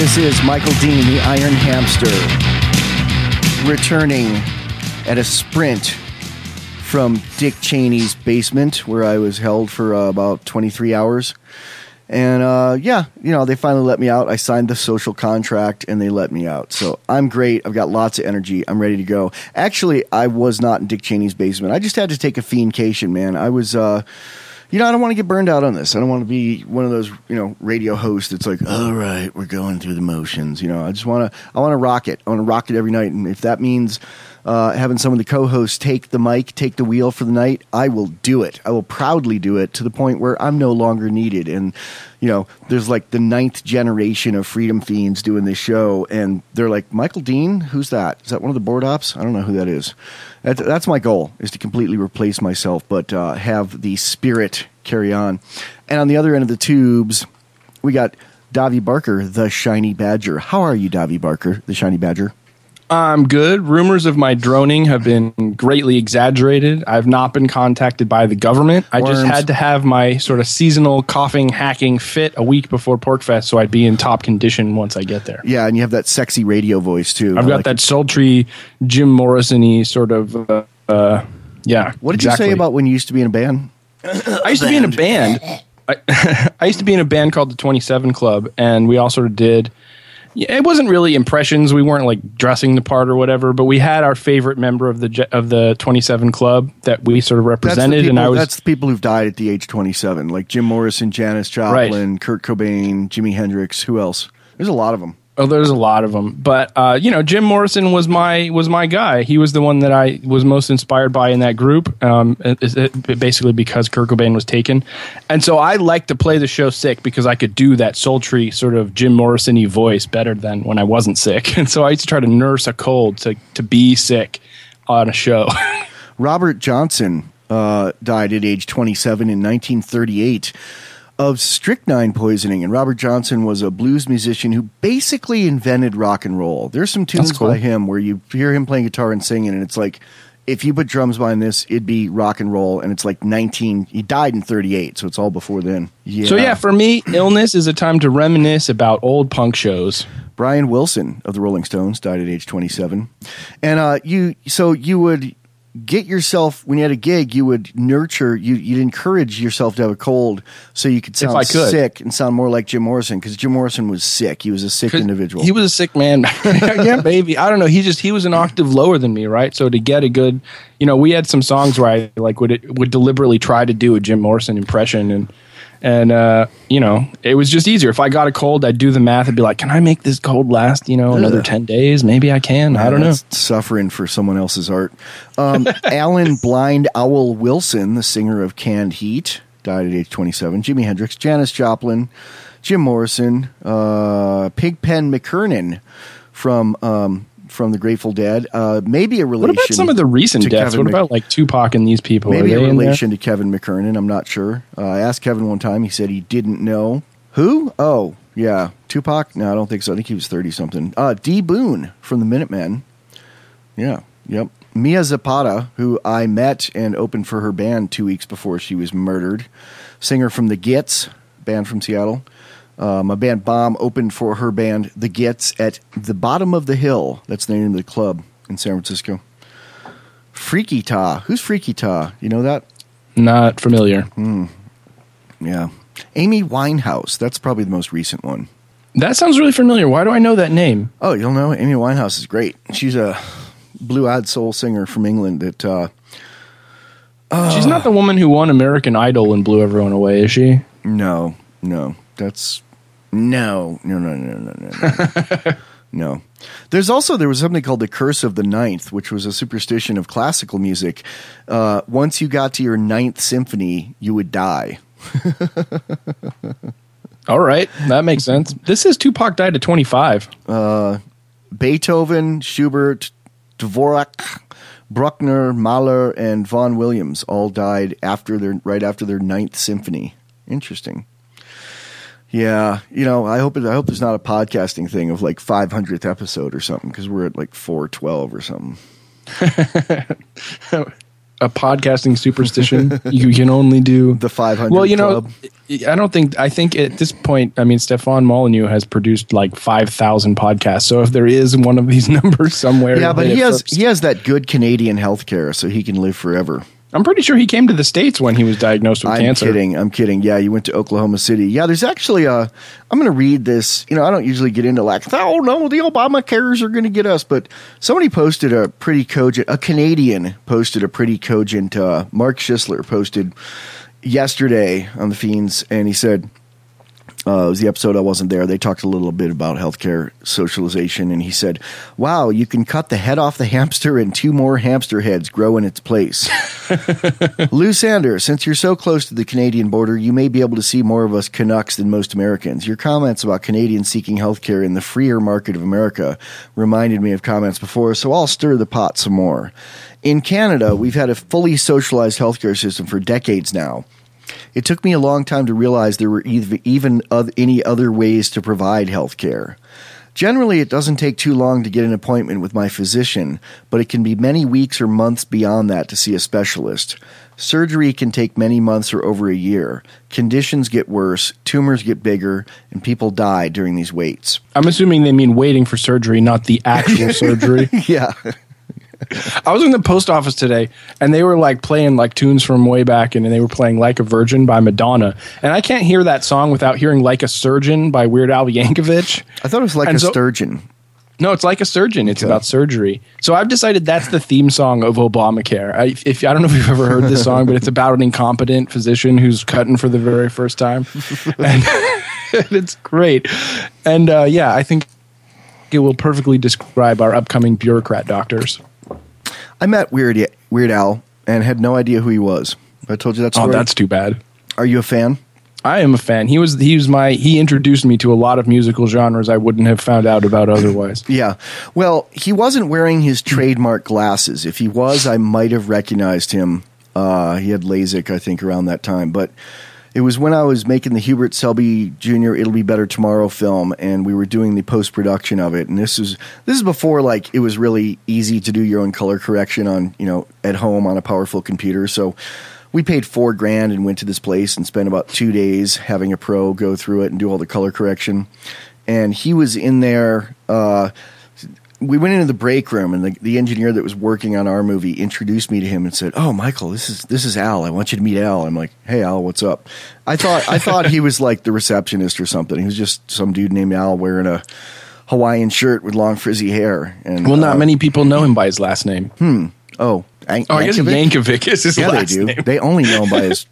This is Michael Dean, the Iron Hamster, returning at a sprint from Dick Cheney's basement, where I was held for about 23 hours. And they finally let me out. I signed the social contract, and they let me out. So I'm great. I've got lots of energy. I'm ready to go. Actually, I was not in Dick Cheney's basement. I just had to take a fiendcation, man. I was... I don't want to get burned out on this. I don't want to be one of those, radio hosts that's like, all right, we're going through the motions. I want to rock it. I want to rock it every night. And if that means having some of the co-hosts take the mic, take the wheel for the night, I will do it. I will proudly do it to the point where I'm no longer needed. And, there's like the 9th generation of Freedom Fiends doing this show. And they're like, Michael Dean? Who's that? Is that one of the board ops? I don't know who that is. That's my goal, is to completely replace myself, but have the spirit carry on. And on the other end of the tubes, we got Davy Barker, the Shiny Badger. How are you, Davy Barker, the Shiny Badger? I'm good. Rumors of my droning have been greatly exaggerated. I've not been contacted by the government. I just had to have my sort of seasonal coughing, hacking fit a week before PorcFest, so I'd be in top condition once I get there. Yeah, and you have that sexy radio voice, too. I've got that sultry, Jim Morrison-y sort of, yeah. What did you say about when you used to be in a band? I used to be in a band. I used to be in a band called the 27 Club, and we all sort of did... Yeah, it wasn't really impressions. We weren't like dressing the part or whatever, but we had our favorite member of the 27 Club that we sort of represented. That's the people who've died at the age 27, like Jim Morrison, Janis Joplin, right. Kurt Cobain, Jimi Hendrix. Who else? There's a lot of them. Oh, there's a lot of them. But, Jim Morrison was my guy. He was the one that I was most inspired by in that group, basically because Kurt Cobain was taken. And so I liked to play the show sick because I could do that sultry sort of Jim Morrison-y voice better than when I wasn't sick. And so I used to try to nurse a cold to be sick on a show. Robert Johnson died at age 27 in 1938. Of strychnine poisoning, and Robert Johnson was a blues musician who basically invented rock and roll. There's some tunes by him where you hear him playing guitar and singing, and it's like, if you put drums behind this, it'd be rock and roll, and it's like he died in 38, so it's all before then. Yeah. So for me, illness is a time to reminisce about old punk shows. Brian Wilson of the Rolling Stones died at age 27. And you would... get yourself, when you had a gig, you would you'd encourage yourself to have a cold so you could sound sick and sound more like Jim Morrison, because Jim Morrison was sick. He was a sick individual. He was a sick man. Yeah, maybe. I don't know. He was an octave lower than me, right? So to get a good, we had some songs where I would deliberately try to do a Jim Morrison impression, and it was just easier. If I got a cold, I'd do the math and be like, can I make this cold last, another 10 days? Maybe I can. I don't know. Suffering for someone else's art. Alan Blind Owl Wilson, the singer of Canned Heat, died at age 27. Jimi Hendrix, Janis Joplin, Jim Morrison, Pigpen McKernan from the Grateful Dead. Maybe a relation. What about some of the recent deaths? What about like Tupac and these people? Maybe a relation to Kevin McKernan. I'm not sure. I asked Kevin one time. He said he didn't know. Who? Oh, yeah. Tupac? No, I don't think so. I think he was 30-something. D. Boone from the Minutemen. Yeah. Yep. Mia Zapata, who I met and opened for her band 2 weeks before she was murdered. Singer from The Gits, band from Seattle. My band Bomb opened for her band The Gits at the Bottom of the Hill. That's the name of the club in San Francisco. Freaky Ta. Who's Freaky Ta? You know that? Not familiar. Yeah. Amy Winehouse. That's probably the most recent one. That sounds really familiar. Why do I know that name? Oh, you'll know. Amy Winehouse is great. She's a blue-eyed soul singer from England that... she's not the woman who won American Idol and blew everyone away, is she? No. That's... No. No. There was something called the Curse of the Ninth, which was a superstition of classical music. Once you got to your ninth symphony, you would die. All right, that makes sense. This says Tupac died at 25. Beethoven, Schubert, Dvorak, Bruckner, Mahler, and Vaughan Williams all died right after their ninth symphony. Interesting. Yeah, I hope there's not a podcasting thing of like 500th episode or something, because we're at like 412 or something. a podcasting superstition. You can only do the 500 Well, you club. know, I think at this point, I mean, Stefan Molyneux has produced like 5,000 podcasts. So if there is one of these numbers somewhere. Yeah, but he has that good Canadian healthcare, so he can live forever. I'm pretty sure he came to the States when he was diagnosed with cancer. I'm kidding. Yeah, you went to Oklahoma City. Yeah, there's actually I'm going to read this. You know, I don't usually get into like, oh no, the Obamacares are going to get us. But somebody posted a Canadian posted a pretty cogent, Mark Schisler posted yesterday on the Fiends, and he said, it was the episode I wasn't there. They talked a little bit about healthcare socialization, and he said, wow, you can cut the head off the hamster and 2 more hamster heads grow in its place. Lou Sanders, since you're so close to the Canadian border, you may be able to see more of us Canucks than most Americans. Your comments about Canadians seeking healthcare in the freer market of America reminded me of comments before, so I'll stir the pot some more. In Canada, we've had a fully socialized healthcare system for decades now. It took me a long time to realize there were even any other ways to provide health care. Generally, it doesn't take too long to get an appointment with my physician, but it can be many weeks or months beyond that to see a specialist. Surgery can take many months or over a year. Conditions get worse, tumors get bigger, and people die during these waits. I'm assuming they mean waiting for surgery, not the actual surgery. Yeah. I was in the post office today, and they were like playing like tunes from way back, and they were playing "Like a Virgin" by Madonna. And I can't hear that song without hearing "Like a Surgeon" by Weird Al Yankovic. I thought it was like a sturgeon. No, it's like a surgeon. It's about surgery. So I've decided that's the theme song of Obamacare. I don't know if you've ever heard this song, but it's about an incompetent physician who's cutting for the very first time, and it's great. And I think it will perfectly describe our upcoming bureaucrat doctors. I met Weird Al and had no idea who he was. I told you that story. Oh, that's too bad. Are you a fan? I am a fan. He introduced me to a lot of musical genres I wouldn't have found out about otherwise. Yeah. Well, he wasn't wearing his trademark glasses. If he was, I might have recognized him. He had LASIK, I think, around that time. But it was when I was making the Hubert Selby Jr. It'll Be Better Tomorrow film, and we were doing the post-production of it. And this is before like it was really easy to do your own color correction on, at home on a powerful computer. So we paid $4,000 and went to this place and spent about 2 days having a pro go through it and do all the color correction. And he was in there. We went into the break room, and the engineer that was working on our movie introduced me to him and said, "Oh, Michael, this is Al. I want you to meet Al." I'm like, "Hey, Al, what's up?" I thought he was like the receptionist or something. He was just some dude named Al wearing a Hawaiian shirt with long frizzy hair. And not many people know him by his last name. Oh, I guess Yankovic is his last name. They only know him by his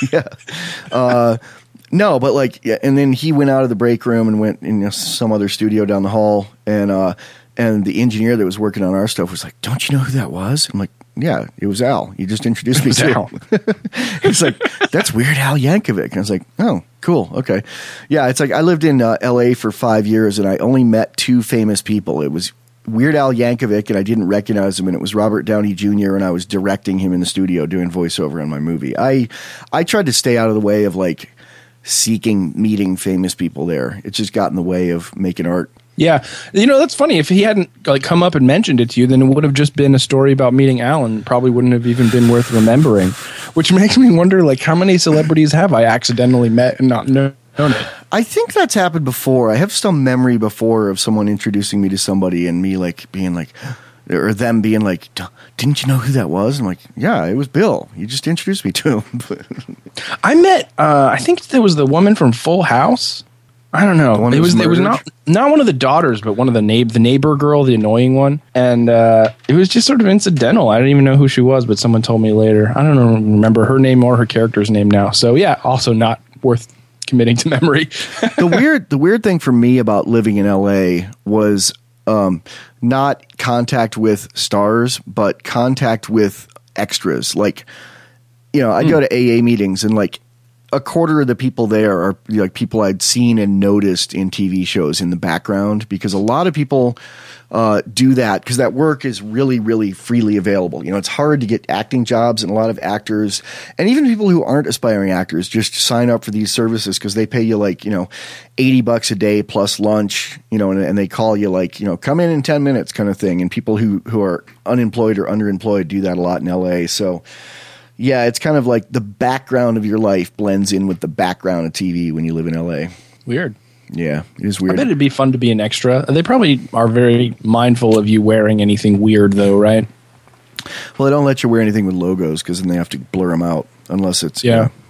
No, but and then he went out of the break room and went in some other studio down the hall, and the engineer that was working on our stuff was like, "Don't you know who that was?" I'm like, "Yeah, it was Al. You just introduced me to him." He's like, "That's Weird Al Yankovic." And I was like, "Oh, cool. Okay." Yeah, it's like I lived in L.A. for 5 years, and I only met 2 famous people. It was Weird Al Yankovic, and I didn't recognize him, and it was Robert Downey Jr., and I was directing him in the studio doing voiceover on my movie. I tried to stay out of the way of meeting famous people there. It's just got in the way of making art. Yeah. That's funny. If he hadn't come up and mentioned it to you, then it would have just been a story about meeting Alan. Probably wouldn't have even been worth remembering, which makes me wonder, how many celebrities have I accidentally met and not known it? I think that's happened before. I have some memory before of someone introducing me to somebody and me being like, or them being like, "Didn't you know who that was?" I'm like, "Yeah, it was Bill. You just introduced me to him." I met, I think there was the woman from Full House. I don't know. It was not one of the daughters, but one of the neighbor girl, the annoying one. And it was just sort of incidental. I didn't even know who she was, but someone told me later. I don't remember her name or her character's name now. So yeah, also not worth committing to memory. The weird thing for me about living in LA was not contact with stars, but contact with extras. I'd go to AA meetings and a quarter of the people there are like people I'd seen and noticed in TV shows in the background, because a lot of people do that because that work is really, really freely available. You know, it's hard to get acting jobs, and a lot of actors and even people who aren't aspiring actors just sign up for these services because they pay you like, you know, $80 a day plus lunch, you know, and they call you like, you know, come in 10 minutes kind of thing. And people who are unemployed or underemployed do that a lot in LA. So yeah, it's kind of like the background of your life blends in with the background of TV when you live in LA. Weird. Yeah, it is weird. I bet it'd be fun to be an extra. They probably are very mindful of you wearing anything weird, though, right? Well, they don't let you wear anything with logos because then they have to blur them out, unless it's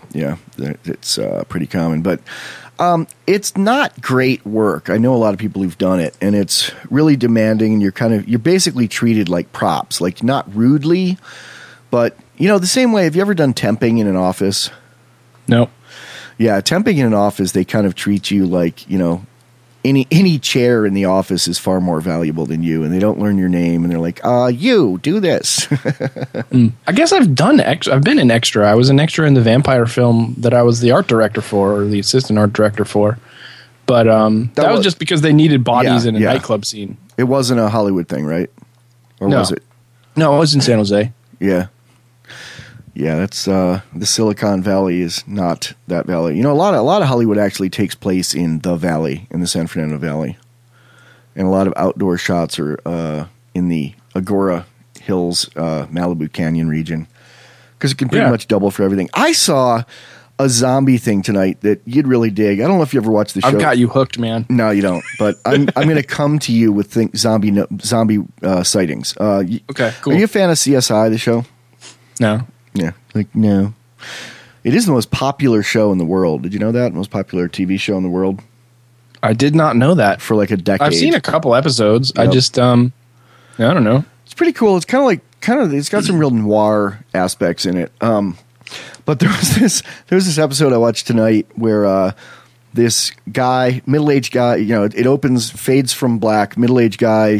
it's pretty common. But it's not great work. I know a lot of people who've done it, and it's really demanding. And you're basically treated like props, like not rudely, but you know, the same way. Have you ever done temping in an office? No. Yeah, temping in an office, they kind of treat you like, you know, any chair in the office is far more valuable than you, and they don't learn your name, and they're like, you do this. I guess I've been an extra. I was an extra in the vampire film that I was the art director for, or the assistant art director for. But that was just because they needed bodies in a nightclub scene. It wasn't a Hollywood thing, right? Or was it? No, it was in San Jose. Yeah. Yeah, that's the Silicon Valley is not that valley. You know, a lot of Hollywood actually takes place in the valley, in the San Fernando Valley, and a lot of outdoor shots are in the Agora Hills, Malibu Canyon region, because it can pretty much double for everything. I saw a zombie thing tonight that you'd really dig. I don't know if you ever watched the show. I've got you hooked, man. No, you don't. But I'm going to come to you with zombie sightings. Okay, cool. Are you a fan of CSI, the show? No. Yeah, like no. It is the most popular show in the world. Did you know that? Most popular TV show in the world? I did not know that. For like a decade. I've seen a couple episodes. Yep. I just, I don't know. It's pretty cool. It's it's got some real noir aspects in it. But there was this episode I watched tonight where this guy, middle-aged guy, you know, it opens, fades from black, middle-aged guy.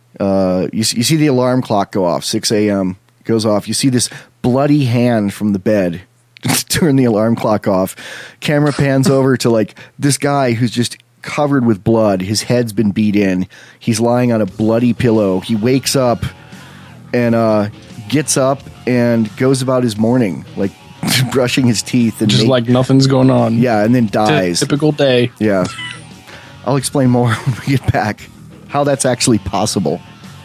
You see the alarm clock go off, 6 a.m. goes off. You see this bloody hand from the bed turn the alarm clock off. Camera pans over to like this guy who's just covered with blood. His head's been beat in. He's lying on a bloody pillow. He wakes up and gets up and goes about his morning, like brushing his teeth and just like nothing's going on. Yeah, and then dies. Typical day. Yeah. I'll explain more when we get back how that's actually possible.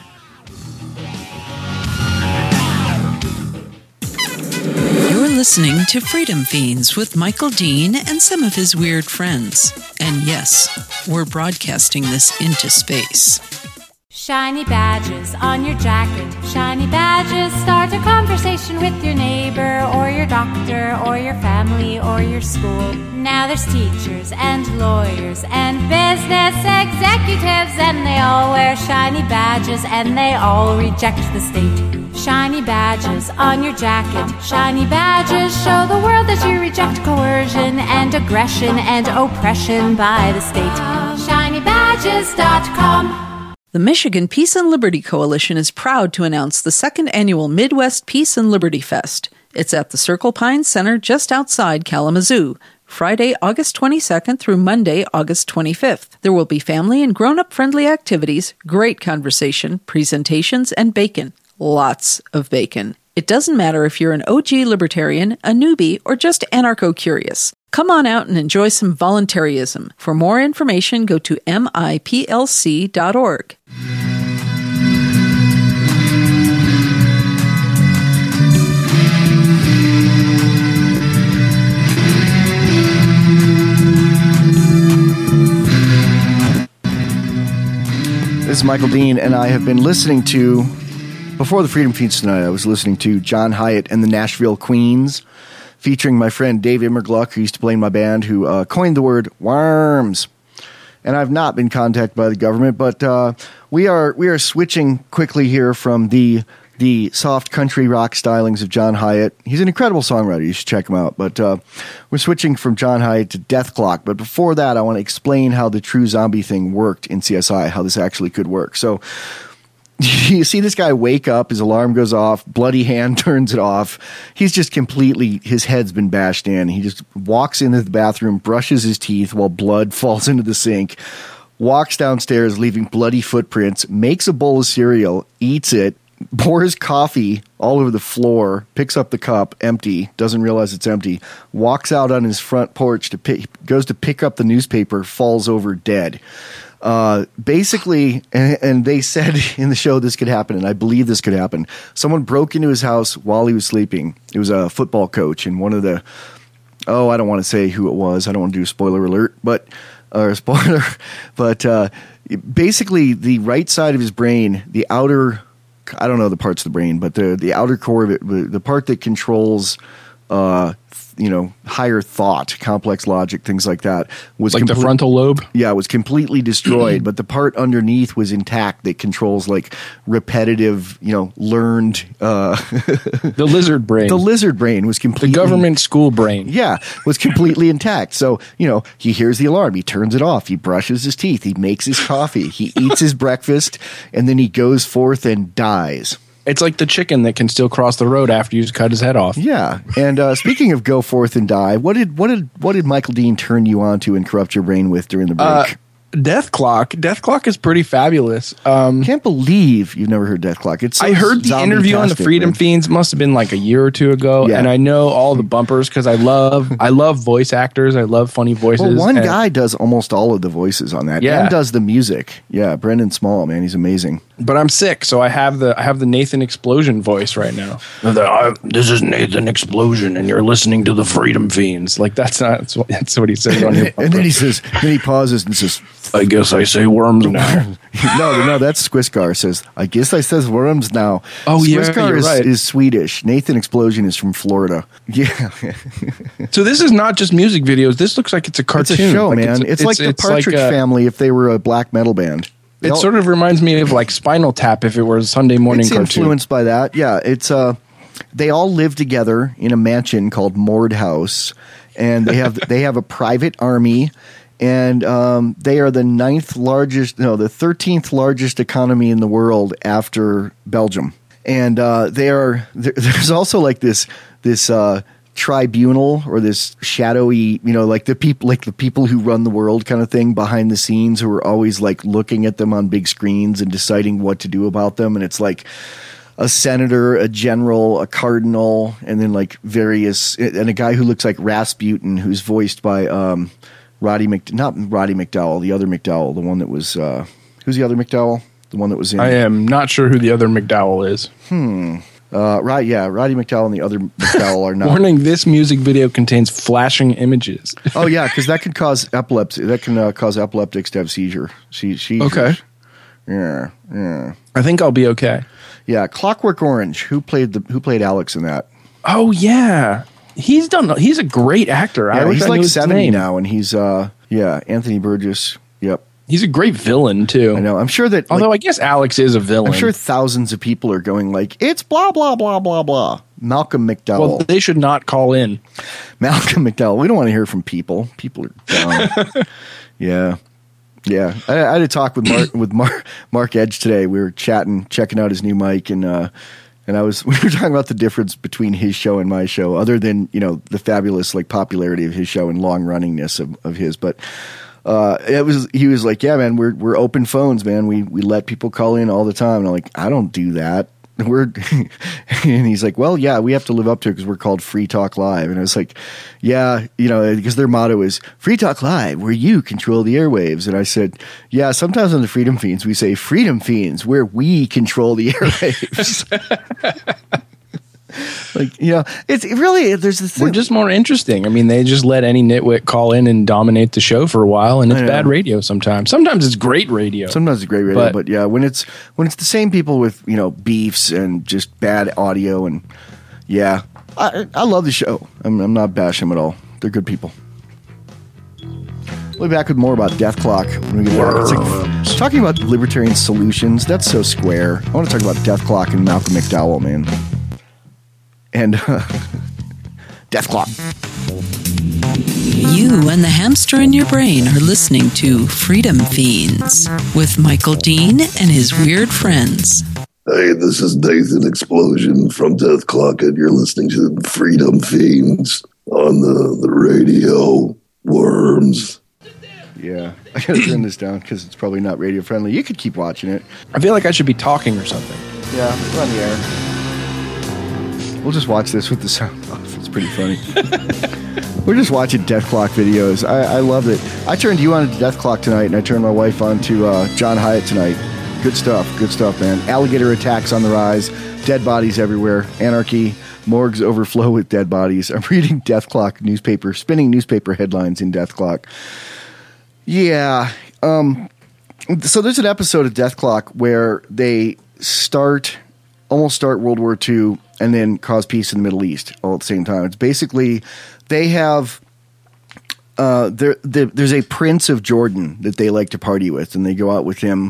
Listening to Freedom Fiends with Michael Dean and some of his weird friends. And yes, we're broadcasting this into space. Shiny badges on your jacket. Shiny badges start a conversation with your neighbor or your doctor or your family or your school. Now there's teachers and lawyers and business executives, and they all wear shiny badges and they all reject the state. Shiny badges on your jacket. Shiny badges show the world that you reject coercion and aggression and oppression by the state. ShinyBadges.com. The Michigan Peace and Liberty Coalition is proud to announce the second annual Midwest Peace and Liberty Fest. It's at the Circle Pines Center just outside Kalamazoo, Friday, August 22nd through Monday, August 25th. There will be family and grown-up friendly activities, great conversation, presentations, and bacon. Lots of bacon. It doesn't matter if you're an OG libertarian, a newbie, or just anarcho-curious. Come on out and enjoy some voluntarism. For more information, go to miplc.org. This is Michael Dean, and I have been listening to... Before the Freedom Feeds tonight, I was listening to John Hyatt and the Nashville Queens, featuring my friend Dave Immergluck, who used to play in my band, who coined the word worms. And I've not been contacted by the government, but we are switching quickly here from the soft country rock stylings of John Hyatt. He's an incredible songwriter. You should check him out. But we're switching from John Hyatt to Deathclock. But before that, I want to explain how the true zombie thing worked in CSI, how this actually could work. So you see this guy wake up, his alarm goes off, bloody hand turns it off. He's just completely, his head's been bashed in. He just walks into the bathroom, brushes his teeth while blood falls into the sink, walks downstairs, leaving bloody footprints, makes a bowl of cereal, eats it, pours coffee all over the floor, picks up the cup, empty, doesn't realize it's empty, walks out on his front porch, goes to pick up the newspaper, falls over dead. Basically, and they said in the show this could happen, and I believe this could happen. Someone broke into his house while he was sleeping. It was a football coach, and one of the, I don't want to say who it was. I don't want to do a spoiler alert, basically the right side of his brain, the outer, I don't know the parts of the brain, but the outer core of it, the part that controls higher thought, complex logic, things like that, was like the frontal lobe. Yeah, it was completely destroyed, but the part underneath was intact that controls like repetitive, learned. The lizard brain. The lizard brain was completely. The government school brain. Yeah, was completely intact. So he hears the alarm, he turns it off, he brushes his teeth, he makes his coffee, he eats his breakfast, and then he goes forth and dies. It's like the chicken that can still cross the road after you cut his head off. Yeah, and speaking of go forth and die, what did Michael Dean turn you on to and corrupt your brain with during the break? Death Clock. Death Clock is pretty fabulous. Can't believe you've never heard Death Clock. It's so I heard the interview on the Freedom Fiends must have been like a year or two ago, and I know all the bumpers because I love voice actors. I love funny voices. Well, one guy does almost all of the voices on that, and does the music. Yeah, Brendan Small, man, he's amazing. But I'm sick, so I have the Nathan Explosion voice right now. This is Nathan Explosion, and you're listening to the Freedom Fiends. Like that's what he says on your bumper. And then he pauses and says, I guess I say worms now. No, that's Squiscar says, I guess I says worms now. Oh, Squiscar is Swedish. Nathan Explosion is from Florida. Yeah. So this is not just music videos. This looks like it's a cartoon. It's a show, man. It's like the Partridge Family if they were a black metal band. It sort of reminds me of like Spinal Tap if it were a Sunday morning cartoon. It's influenced by that. Yeah, it's they all live together in a mansion called Mord House, and they have a private army. And they are the 13th largest economy in the world after Belgium. And there's also like this tribunal or this shadowy, like the people who run the world kind of thing behind the scenes who are always like looking at them on big screens and deciding what to do about them. And it's like a senator, a general, a cardinal, and then like various, and a guy who looks like Rasputin who's voiced by not Roddy McDowall, the other McDowell, the one that was who's the other McDowell? The one that was in. I am not sure who the other McDowell is. Roddy McDowell and the other McDowell are not. Warning: this music video contains flashing images. Oh yeah, because that could cause epilepsy. That can cause epileptics to have seizures. Okay. Yeah. I think I'll be okay. Yeah, Clockwork Orange. Who played Alex in that? Oh yeah. He's a great actor. Yeah, he's like 70 now, and he's Anthony Burgess. Yep. He's a great villain too. I know. I'm sure that I guess Alex is a villain. I'm sure thousands of people are going like, it's blah blah blah blah blah. Malcolm McDowell. Well, they should not call in. Malcolm McDowell. We don't want to hear from people. People are dumb. Yeah. I had a talk with Mark Edge today. We were chatting, checking out his new mic, and we were talking about the difference between his show and my show, other than, the fabulous like popularity of his show and long runningness of his. But he was like, yeah, man, we're open phones, man. We let people call in all the time. And I'm like, I don't do that. And he's like, well, yeah, we have to live up to it because we're called Free Talk Live. And I was like, yeah, because their motto is Free Talk Live, where you control the airwaves. And I said, yeah, sometimes on the Freedom Fiends, we say Freedom Fiends, where we control the airwaves. It's really, there's this thing. We're just more interesting. I mean, they just let any nitwit call in and dominate the show for a while, and it's bad radio sometimes. Sometimes it's great radio. Sometimes it's great radio, but yeah, when it's the same people with, beefs and just bad audio, and yeah, I love the show. I'm not bashing them at all. They're good people. We'll be back with more about Death Clock when we get back. It's like, talking about libertarian solutions, that's so square. I want to talk about Death Clock and Malcolm McDowell, man. And Death Clock. You and the hamster in your brain are listening to Freedom Fiends with Michael Dean and his weird friends. Hey, this is Nathan Explosion from Death Clock, and you're listening to Freedom Fiends on the radio. Worms. Yeah, I gotta turn this down because it's probably not radio friendly. You could keep watching it. I feel like I should be talking or something. Yeah, we're on the air. We'll just watch this with the sound off. It's pretty funny. We're just watching Death Clock videos. I love it. I turned you on to Death Clock tonight, and I turned my wife on to John Hyatt tonight. Good stuff, man. Alligator attacks on the rise, dead bodies everywhere, anarchy, morgues overflow with dead bodies. I'm reading Death Clock newspaper, spinning newspaper headlines in Death Clock. Yeah. So there's an episode of Death Clock where they almost start World War II and then cause peace in the Middle East all at the same time. It's basically they have there's a prince of Jordan that they like to party with, and they go out with him,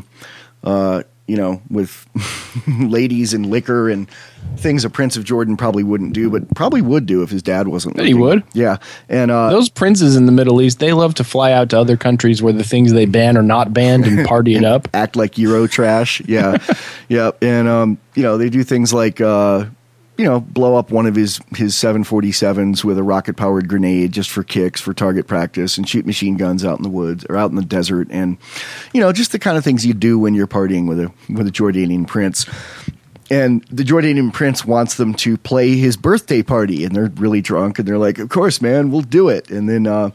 with ladies and liquor and things a prince of Jordan probably wouldn't do, but probably would do if his dad wasn't looking. He would. Yeah. And those princes in the Middle East, they love to fly out to other countries where the things they ban are not banned and party it up. Act like Euro trash. Yeah. Yeah. And, they do things like, blow up one of his 747s with a rocket-powered grenade just for kicks, for target practice, and shoot machine guns out in the woods or out in the desert, and just the kind of things you do when you're partying with a Jordanian prince. And the Jordanian prince wants them to play his birthday party, and they're really drunk, and they're like, "Of course, man, we'll do it." And then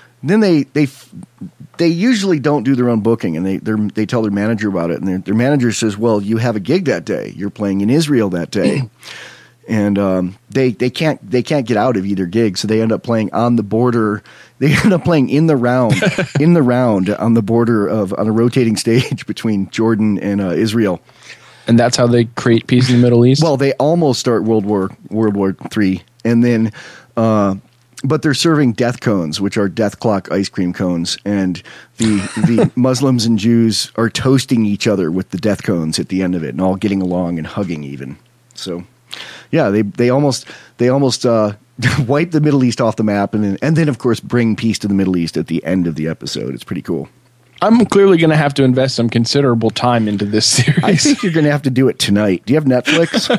they usually don't do their own booking, and they tell their manager about it, and their manager says, "Well, you have a gig that day. You're playing in Israel that day." And they can't get out of either gig, so they end up playing on the border. They end up playing in the round on the border on a rotating stage between Jordan and Israel. And that's how they create peace in the Middle East? Well, they almost start World War III, and then but they're serving death cones, which are Death Clock ice cream cones, and the Muslims and Jews are toasting each other with the death cones at the end of it, and all getting along and hugging even. So. Yeah, they almost wipe the Middle East off the map, and then of course bring peace to the Middle East at the end of the episode. It's pretty cool. I'm clearly going to have to invest some considerable time into this series. I think you're going to have to do it tonight. Do you have Netflix?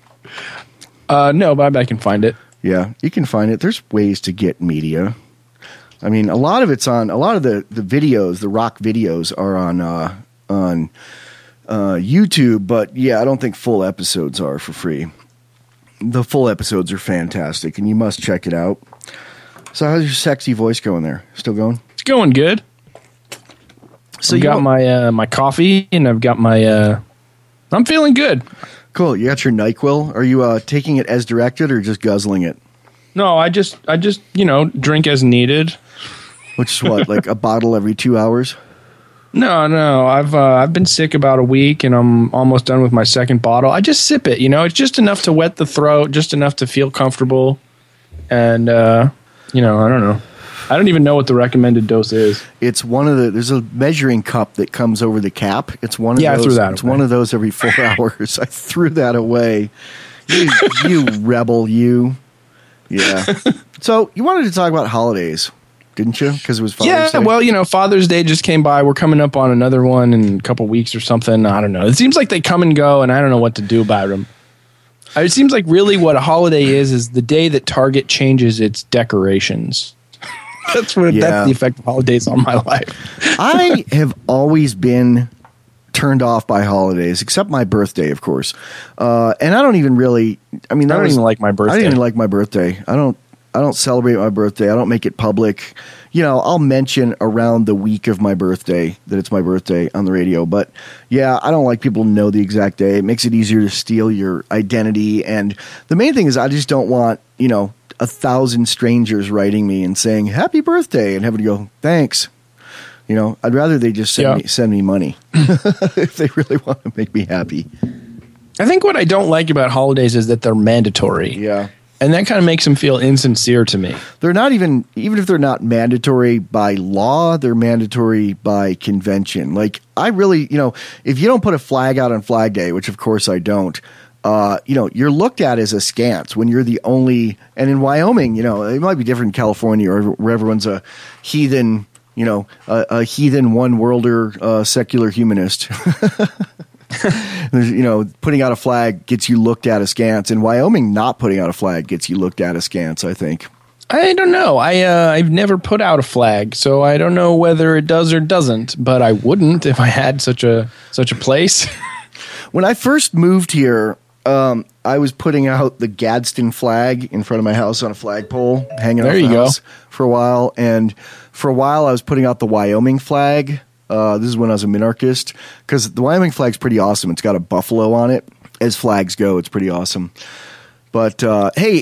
No, but I can find it. Yeah, you can find it. There's ways to get media. I mean, a lot of the videos, the rock videos, are on YouTube, but yeah, I don't think full episodes are for free. The full episodes are fantastic, and you must check it out. So how's your sexy voice going there? Still going? It's going good. So I've got my coffee, and I've got my I'm feeling good. Cool. You got your NyQuil. Are you taking it as directed or just guzzling it? No, I just drink as needed. Which is what, like a bottle every 2 hours? No. I've been sick about a week, and I'm almost done with my second bottle. I just sip it. It's just enough to wet the throat, just enough to feel comfortable, and I don't know. I don't even know what the recommended dose is. It's there's a measuring cup that comes over the cap. It's one of those. I threw that. It's one of those every 4 hours. I threw that away. You rebel, you. Yeah. So you wanted to talk about holidays, didn't you? Because it was Father's Day. Yeah, well, Father's Day just came by. We're coming up on another one in a couple weeks or something. I don't know. It seems like they come and go, and I don't know what to do about them. It seems like really what a holiday is the day that Target changes its decorations. That's the effect of holidays on my life. I have always been turned off by holidays, except my birthday, of course. And I don't even really. I mean, I don't even like my birthday. I don't even like my birthday. I don't celebrate my birthday. I don't make it public. I'll mention around the week of my birthday that it's my birthday on the radio. But yeah, I don't like people to know the exact day. It makes it easier to steal your identity. And the main thing is I just don't want, 1,000 strangers writing me and saying happy birthday and having to go, thanks. I'd rather they just send me money if they really want to make me happy. I think what I don't like about holidays is that they're mandatory. Yeah. And that kind of makes them feel insincere to me. They're not even if they're not mandatory by law, they're mandatory by convention. Like, I really, if you don't put a flag out on Flag Day, which of course I don't, you're looked at as askance when you're the only. And in Wyoming, it might be different in California or where everyone's a heathen, a heathen one worlder, secular humanist. Putting out a flag gets you looked at askance. In Wyoming, not putting out a flag gets you looked at askance, I think. I don't know. I've never put out a flag, so I don't know whether it does or doesn't. But I wouldn't if I had such a place. When I first moved here, I was putting out the Gadsden flag in front of my house on a flagpole, hanging off the house for a while. And for a while, I was putting out the Wyoming flag. This is when I was a minarchist, because the Wyoming flag's pretty awesome. It's got a buffalo on it. As flags go, it's pretty awesome. But hey,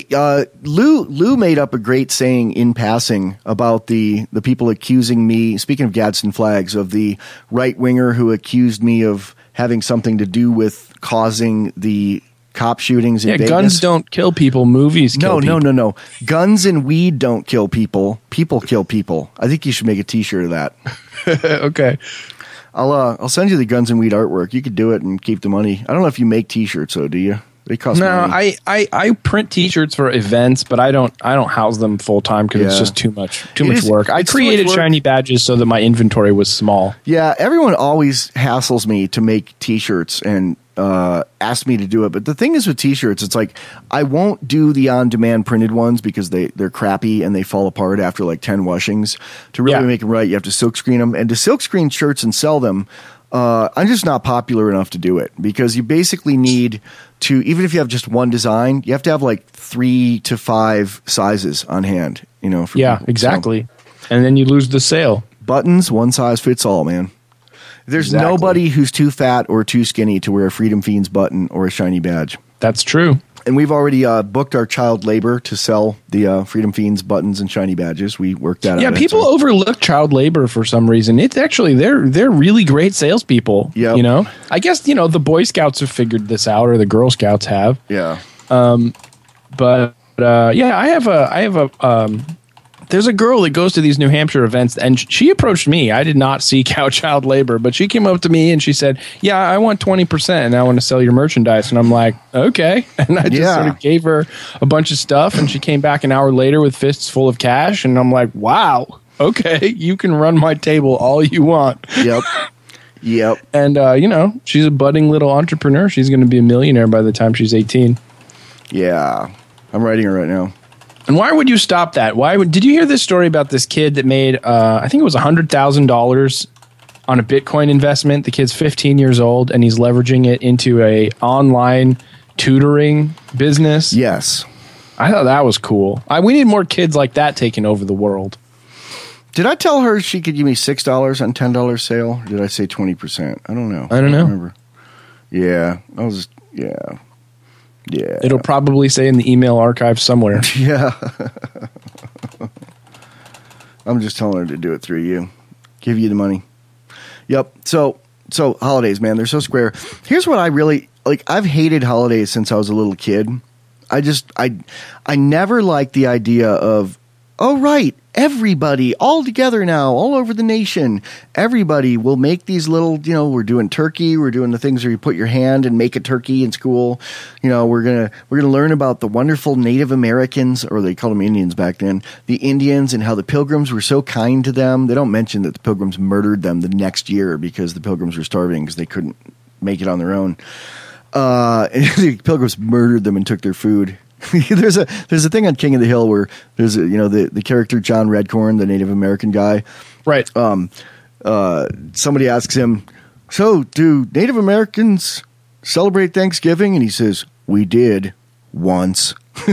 Lou made up a great saying in passing about the people accusing me, speaking of Gadsden flags, of the right-winger who accused me of having something to do with causing the cop shootings in Vegas. Guns don't kill people, movies kill people. No. Guns and weed don't kill people. People kill people. I think you should make a T-shirt of that. Okay. I'll send you the guns and weed artwork. You could do it and keep the money. I don't know if you make T-shirts, though, do you? They cost money. I print T-shirts for events, but I don't house them full time because it's just too much work. I created shiny badges so that my inventory was small. Yeah, everyone always hassles me to make T-shirts and ask me to do it. But the thing is with T-shirts, it's like I won't do the on-demand printed ones because they're crappy and they fall apart after like 10 washings. To really make them right, you have to silkscreen them. And to silkscreen shirts and sell them, I'm just not popular enough to do it because you basically need to, even if you have just one design, you have to have like 3 to 5 sizes on hand, for people. Exactly. So, and then you lose the sale. Buttons, one size fits all, man. There's nobody who's too fat or too skinny to wear a Freedom Fiends button or a shiny badge. That's true. And we've already booked our child labor to sell the Freedom Fiends buttons and shiny badges. We worked that out. Yeah, people overlook child labor for some reason. It's actually they're really great salespeople. Yeah, I guess the Boy Scouts have figured this out, or the Girl Scouts have. Yeah. But I have a. There's a girl that goes to these New Hampshire events, and she approached me. I did not seek out child labor, but she came up to me and she said, "Yeah, I want 20%, and I want to sell your merchandise." And I'm like, "Okay." And I just sort of gave her a bunch of stuff, and she came back an hour later with fists full of cash, and I'm like, "Wow, okay, you can run my table all you want." Yep. And she's a budding little entrepreneur. She's going to be a millionaire by the time she's 18. Yeah, I'm writing her right now. And why would you stop that? Did you hear this story about this kid that made, I think it was $100,000 on a Bitcoin investment? The kid's 15 years old, and he's leveraging it into a online tutoring business. Yes. I thought that was cool. We need more kids like that taking over the world. Did I tell her she could give me $6 on $10 sale? Or did I say 20%? I don't know. I don't know. Remember. Yeah. Yeah. It'll probably say in the email archive somewhere. Yeah. I'm just telling her to do it through you. Give you the money. Yep. So holidays, man, they're so square. Here's what I really like. I've hated holidays since I was a little kid. I never liked the idea of, oh, right, everybody all together now, all over the nation. Everybody will make these little, we're doing turkey. We're doing the things where you put your hand and make a turkey in school. We're going to learn about the wonderful Native Americans, or they called them Indians back then, the Indians, and how the Pilgrims were so kind to them. They don't mention that the Pilgrims murdered them the next year because the Pilgrims were starving because they couldn't make it on their own. And the Pilgrims murdered them and took their food. There's a thing on King of the Hill where there's the character John Redcorn, the Native American guy. Right. Somebody asks him, "So, do Native Americans celebrate Thanksgiving?" And he says, "We did once."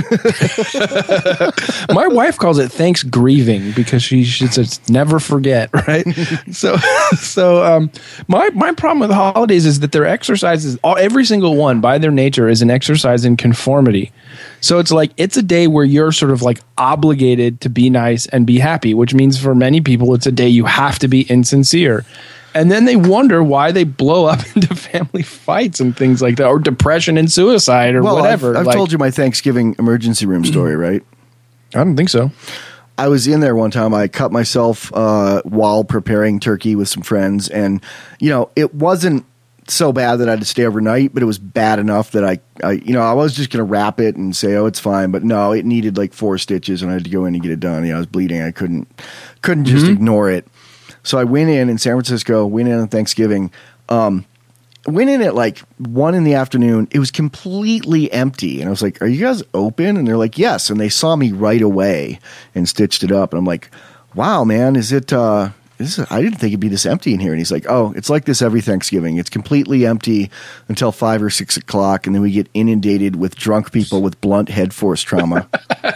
My wife calls it thanks grieving because she says never forget, right? So my problem with the holidays is that their exercises, every single one by their nature, is an exercise in conformity. So it's like it's a day where you're sort of like obligated to be nice and be happy, which means for many people it's a day you have to be insincere. And then they wonder why they blow up into family fights and things like that, or depression and suicide, or whatever. I've told you my Thanksgiving emergency room story, right? I don't think so. I was in there one time. I cut myself while preparing turkey with some friends, and it wasn't so bad that I had to stay overnight, but it was bad enough that I was just going to wrap it and say, oh, it's fine. But no, it needed like 4 stitches and I had to go in and get it done. I was bleeding. I couldn't just ignore it. So I went in San Francisco, went in on Thanksgiving, went in at like 1 p.m. It was completely empty. And I was like, are you guys open? And they're like, yes. And they saw me right away and stitched it up. And I'm like, wow, man, I didn't think it'd be this empty in here. And he's like, oh, it's like this every Thanksgiving. It's completely empty until 5 or 6 o'clock. And then we get inundated with drunk people with blunt head force trauma.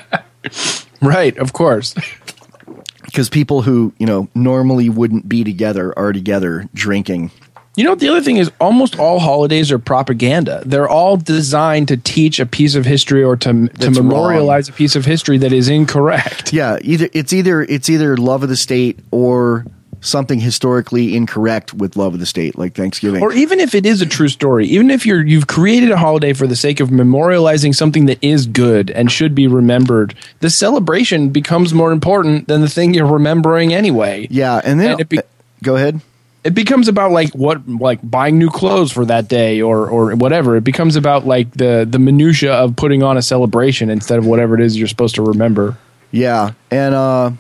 Right. Of course. Because people who, normally wouldn't be together are together drinking. The other thing is almost all holidays are propaganda. They're all designed to teach a piece of history or to memorialize a piece of history that is incorrect. Yeah, it's either love of the state or something historically incorrect with love of the state, like Thanksgiving. Or even if it is a true story, even if you've created a holiday for the sake of memorializing something that is good and should be remembered, the celebration becomes more important than the thing you're remembering anyway. Yeah, and then go ahead. It becomes about like buying new clothes for that day or whatever. It becomes about like the minutia of putting on a celebration instead of whatever it is you're supposed to remember. Yeah, and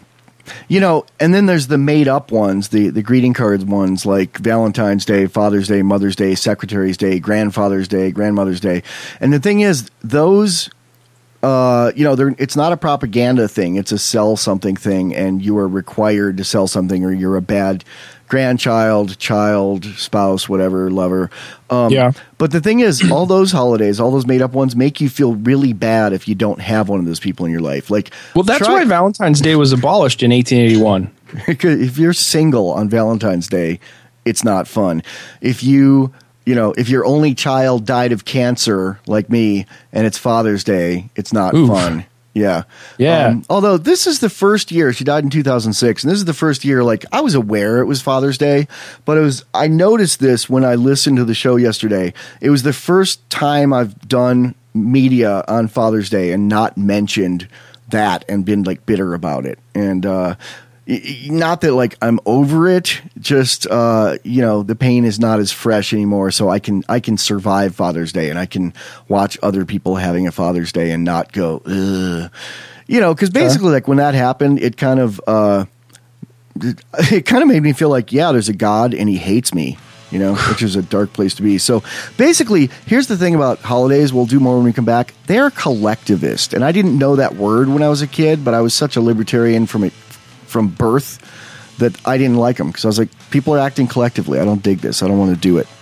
and then there's the made up ones, the greeting cards ones like Valentine's Day, Father's Day, Mother's Day, Secretary's Day, Grandfather's Day, Grandmother's Day. And the thing is, those it's not a propaganda thing. It's a sell something thing, and you are required to sell something, or you're a bad grandchild, child, spouse, whatever, lover. But the thing is, all those holidays, all those made up ones, make you feel really bad if you don't have one of those people in your life. That's why Valentine's Day was abolished in 1881. If you're single on Valentine's Day, it's not fun. If if your only child died of cancer like me and it's Father's Day, it's not fun. Yeah. Yeah. Although this is the first year, she died in 2006, and this is the first year, I was aware it was Father's Day, but I noticed this when I listened to the show yesterday. It was the first time I've done media on Father's Day and not mentioned that and been bitter about it. And, not that I'm over it, just the pain is not as fresh anymore, so I can survive Father's Day and I can watch other people having a Father's Day and not go ugh. Because basically when that happened, it kind of made me feel like, yeah, there's a God and he hates me, which is a dark place to be. So basically, here's the thing about holidays, we'll do more when we come back. They're collectivist, and I didn't know that word when I was a kid, but I was such a libertarian from birth that I didn't like them, because I was like, people are acting collectively. I don't dig this. I don't want to do it.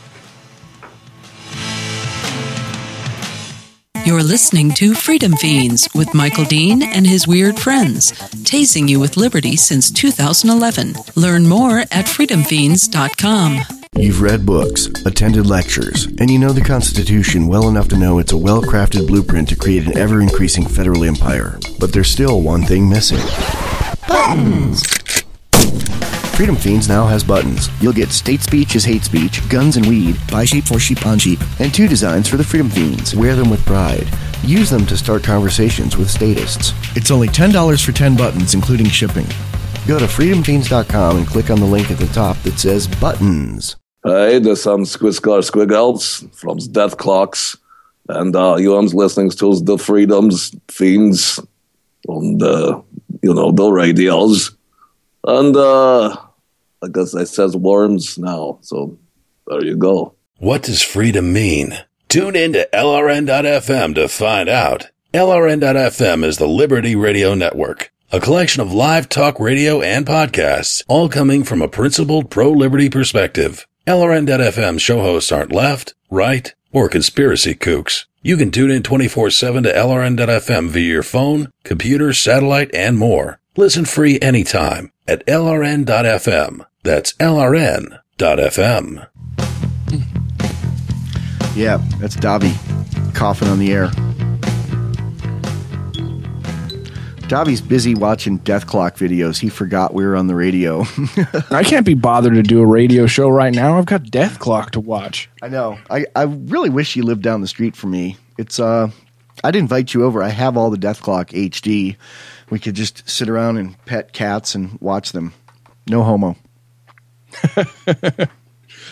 You're listening to Freedom Fiends with Michael Dean and his weird friends, tasing you with liberty since 2011. Learn more at freedomfiends.com. You've read books, attended lectures, and you know the Constitution well enough to know it's a well-crafted blueprint to create an ever-increasing federal empire. But there's still one thing missing. Buttons! Freedom Fiends now has buttons. You'll get state speech is hate speech, guns and weed, buy sheep for sheep on sheep, and 2 designs for the Freedom Fiends. Wear them with pride. Use them to start conversations with statists. It's only $10 for 10 buttons, including shipping. Go to freedomfiends.com and click on the link at the top that says buttons. Hey, this is Squiggles from Death Clocks, and you're listening to the Freedom Fiends on the radios. And I guess it says worms now, so there you go. What does freedom mean? Tune in to LRN.FM to find out. LRN.FM is the Liberty Radio Network, a collection of live talk radio and podcasts, all coming from a principled pro-liberty perspective. LRN.FM show hosts aren't left, right, or conspiracy kooks. You can tune in 24/7 to LRN.FM via your phone, computer, satellite, and more. Listen free anytime at LRN.FM. That's LRN.FM. Yeah, that's Davi coughing on the air. Davi's busy watching Death Clock videos. He forgot we were on the radio. I can't be bothered to do a radio show right now. I've got Death Clock to watch. I know. I really wish you lived down the street from me. It's I'd invite you over. I have all the Death Clock HD. We could just sit around and pet cats and watch them. No homo.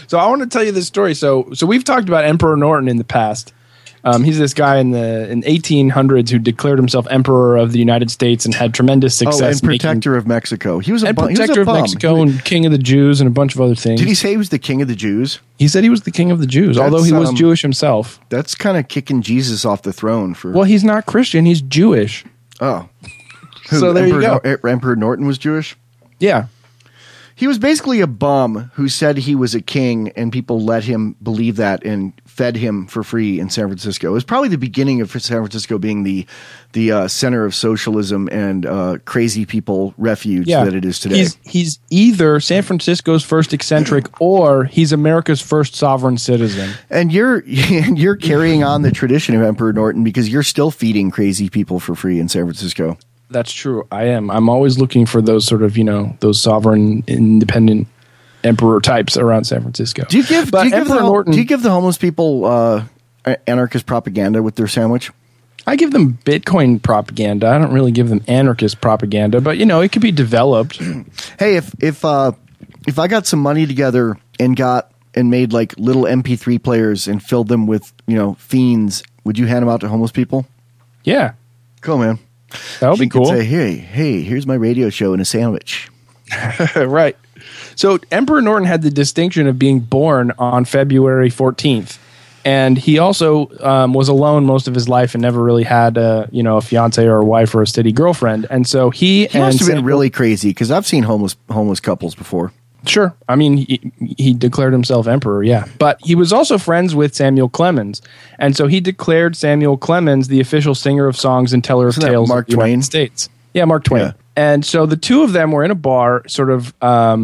So I want to tell you this story. So we've talked about Emperor Norton in the past. He's this guy in 1800s who declared himself Emperor of the United States and had tremendous success. And Protector of Mexico. He was a Protector of Mexico and King of the Jews and a bunch of other things. Did he say he was the King of the Jews? He said he was the King of the Jews, although he was Jewish himself. That's kind of kicking Jesus off the throne. Well, he's not Christian. He's Jewish. Oh. So there you go. Emperor Norton was Jewish? Yeah. He was basically a bum who said he was a king, and people let him believe that and fed him for free in San Francisco. It was probably the beginning of San Francisco being the center of socialism and crazy people refuge that it is today. He's either San Francisco's first eccentric or he's America's first sovereign citizen. And you're carrying on the tradition of Emperor Norton because you're still feeding crazy people for free in San Francisco. That's true. I am. I'm always looking for those sort of, those sovereign, independent emperor types around San Francisco. Do you give the homeless people anarchist propaganda with their sandwich? I give them Bitcoin propaganda. I don't really give them anarchist propaganda, but it could be developed. Hey, if I got some money together and made like little MP3 players and filled them with fiends, would you hand them out to homeless people? Yeah. Cool, man. That would be cool. Say, hey, here's my radio show and a sandwich. Right. So Emperor Norton had the distinction of being born on February 14th. And he also was alone most of his life and never really had a fiance or a wife or a steady girlfriend. And so he must have been really crazy because I've seen homeless couples before. Sure. I mean, he declared himself emperor, yeah. But he was also friends with Samuel Clemens. And so he declared Samuel Clemens the official singer of songs and teller of tales of the United States. Yeah, Mark Twain. Yeah. And so the two of them were in a bar sort of,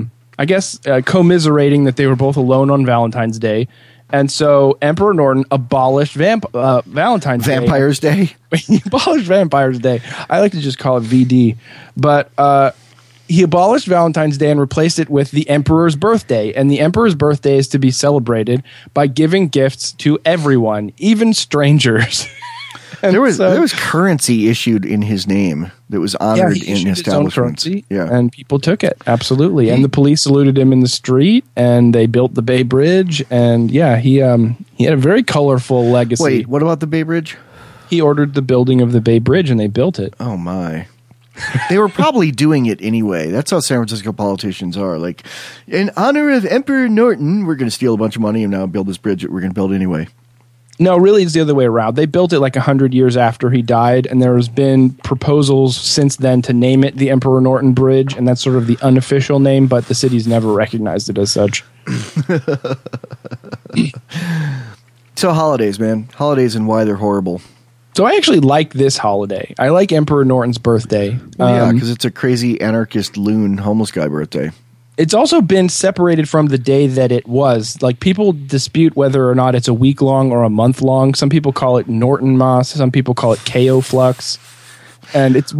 commiserating that they were both alone on Valentine's Day. And so Emperor Norton abolished Valentine's Day. Vampire's Day? He abolished Vampire's Day. I like to just call it VD. But he abolished Valentine's Day and replaced it with the Emperor's Birthday. And the Emperor's Birthday is to be celebrated by giving gifts to everyone, even strangers. There was currency issued in his name that was honored in establishments. And people took it, absolutely. And the police saluted him in the street, and they built the Bay Bridge. And he had a very colorful legacy. Wait, what about the Bay Bridge? He ordered the building of the Bay Bridge, and they built it. Oh my! They were probably doing it anyway. That's how San Francisco politicians are. Like, in honor of Emperor Norton, we're going to steal a bunch of money and now build this bridge that we're going to build anyway. No, really, it's the other way around. They built it like 100 years after he died, and there has been proposals since then to name it the Emperor Norton Bridge, and that's sort of the unofficial name, but the city's never recognized it as such. So holidays, man. Holidays and why they're horrible. So I actually like this holiday. I like Emperor Norton's birthday. Yeah, because it's a crazy anarchist loon homeless guy birthday. It's also been separated from the day that it was. Like, people dispute whether or not it's a week long or a month long. Some people call it Norton Moss. Some people call it KO Flux. And it's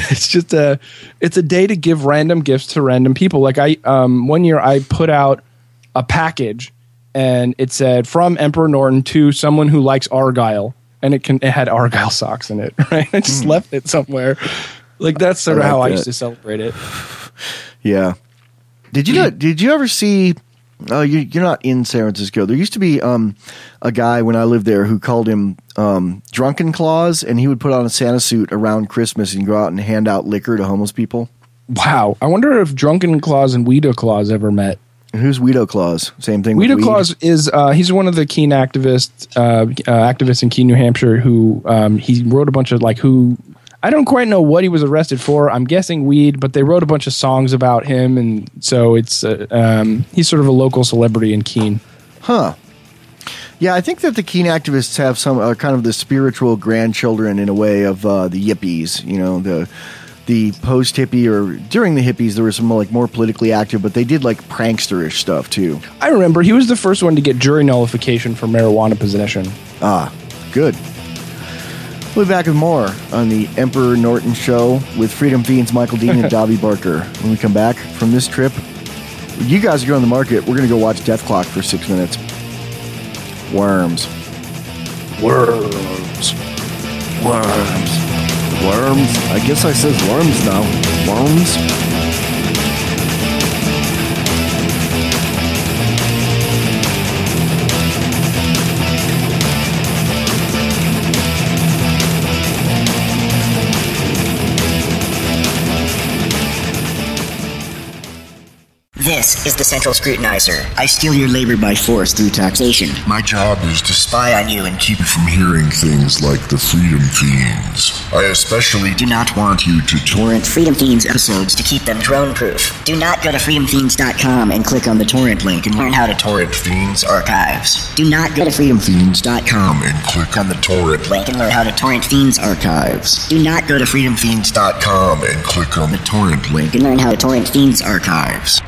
a day to give random gifts to random people. Like, one year I put out a package and it said, from Emperor Norton to someone who likes Argyle. And it had Argyle socks in it, right? I just left it somewhere. Like, that's sort of how I used to celebrate it. Yeah. Did you ever see? Oh, you're not in San Francisco. There used to be a guy when I lived there who called him Drunken Claus, and he would put on a Santa suit around Christmas and go out and hand out liquor to homeless people. Wow, I wonder if Drunken Claus and Weedo Claus ever met. And who's Weedo Claus? Same thing. Weedo Claus is he's one of the Keene activists in Keene, New Hampshire, who he wrote a bunch of I don't quite know what he was arrested for. I'm guessing weed, but they wrote a bunch of songs about him, and so it's he's sort of a local celebrity in Keene. Huh. Yeah, I think that the Keene activists have some kind of the spiritual grandchildren in a way of the yippies. You know, the post hippie or during the hippies, there were some more politically active, but they did prankster-ish stuff too. I remember he was the first one to get jury nullification for marijuana possession. Ah, good. We'll be back with more on the Emperor Norton Show with Freedom Fiends Michael Dean and Dobby Barker. When we come back from this trip, you guys are on the market. We're going to go watch Death Clock for 6 minutes. Worms. I guess I says worms now. Worms. is the central scrutinizer. I steal your labor by force through taxation. My job is to Spy on you and keep keep you from hearing things like the Freedom Fiends. I especially do not want you to torrent Freedom Fiends episodes to keep them drone-proof. Do not go to freedomfiends.com and click on the torrent link and learn how to torrent Fiends archives. Do not go to freedomfiends.com and click on the torrent link and learn how to torrent Fiends archives. Do not go to freedomfiends.com and click on the torrent link and learn how to torrent Fiends archives.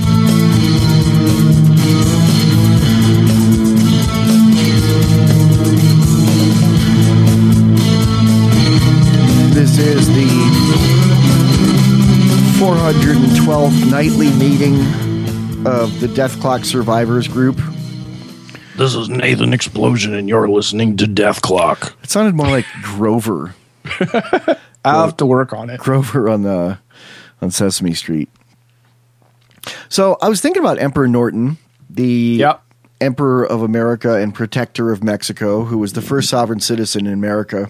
This is the 412th nightly meeting of the Death Clock Survivors Group. This is Nathan Explosion, and you're listening to Death Clock. It sounded more like Grover. I'll have to work on it. Grover on Sesame Street. So I was thinking about Emperor Norton, the Emperor of America and Protector of Mexico, who was the first sovereign citizen in America.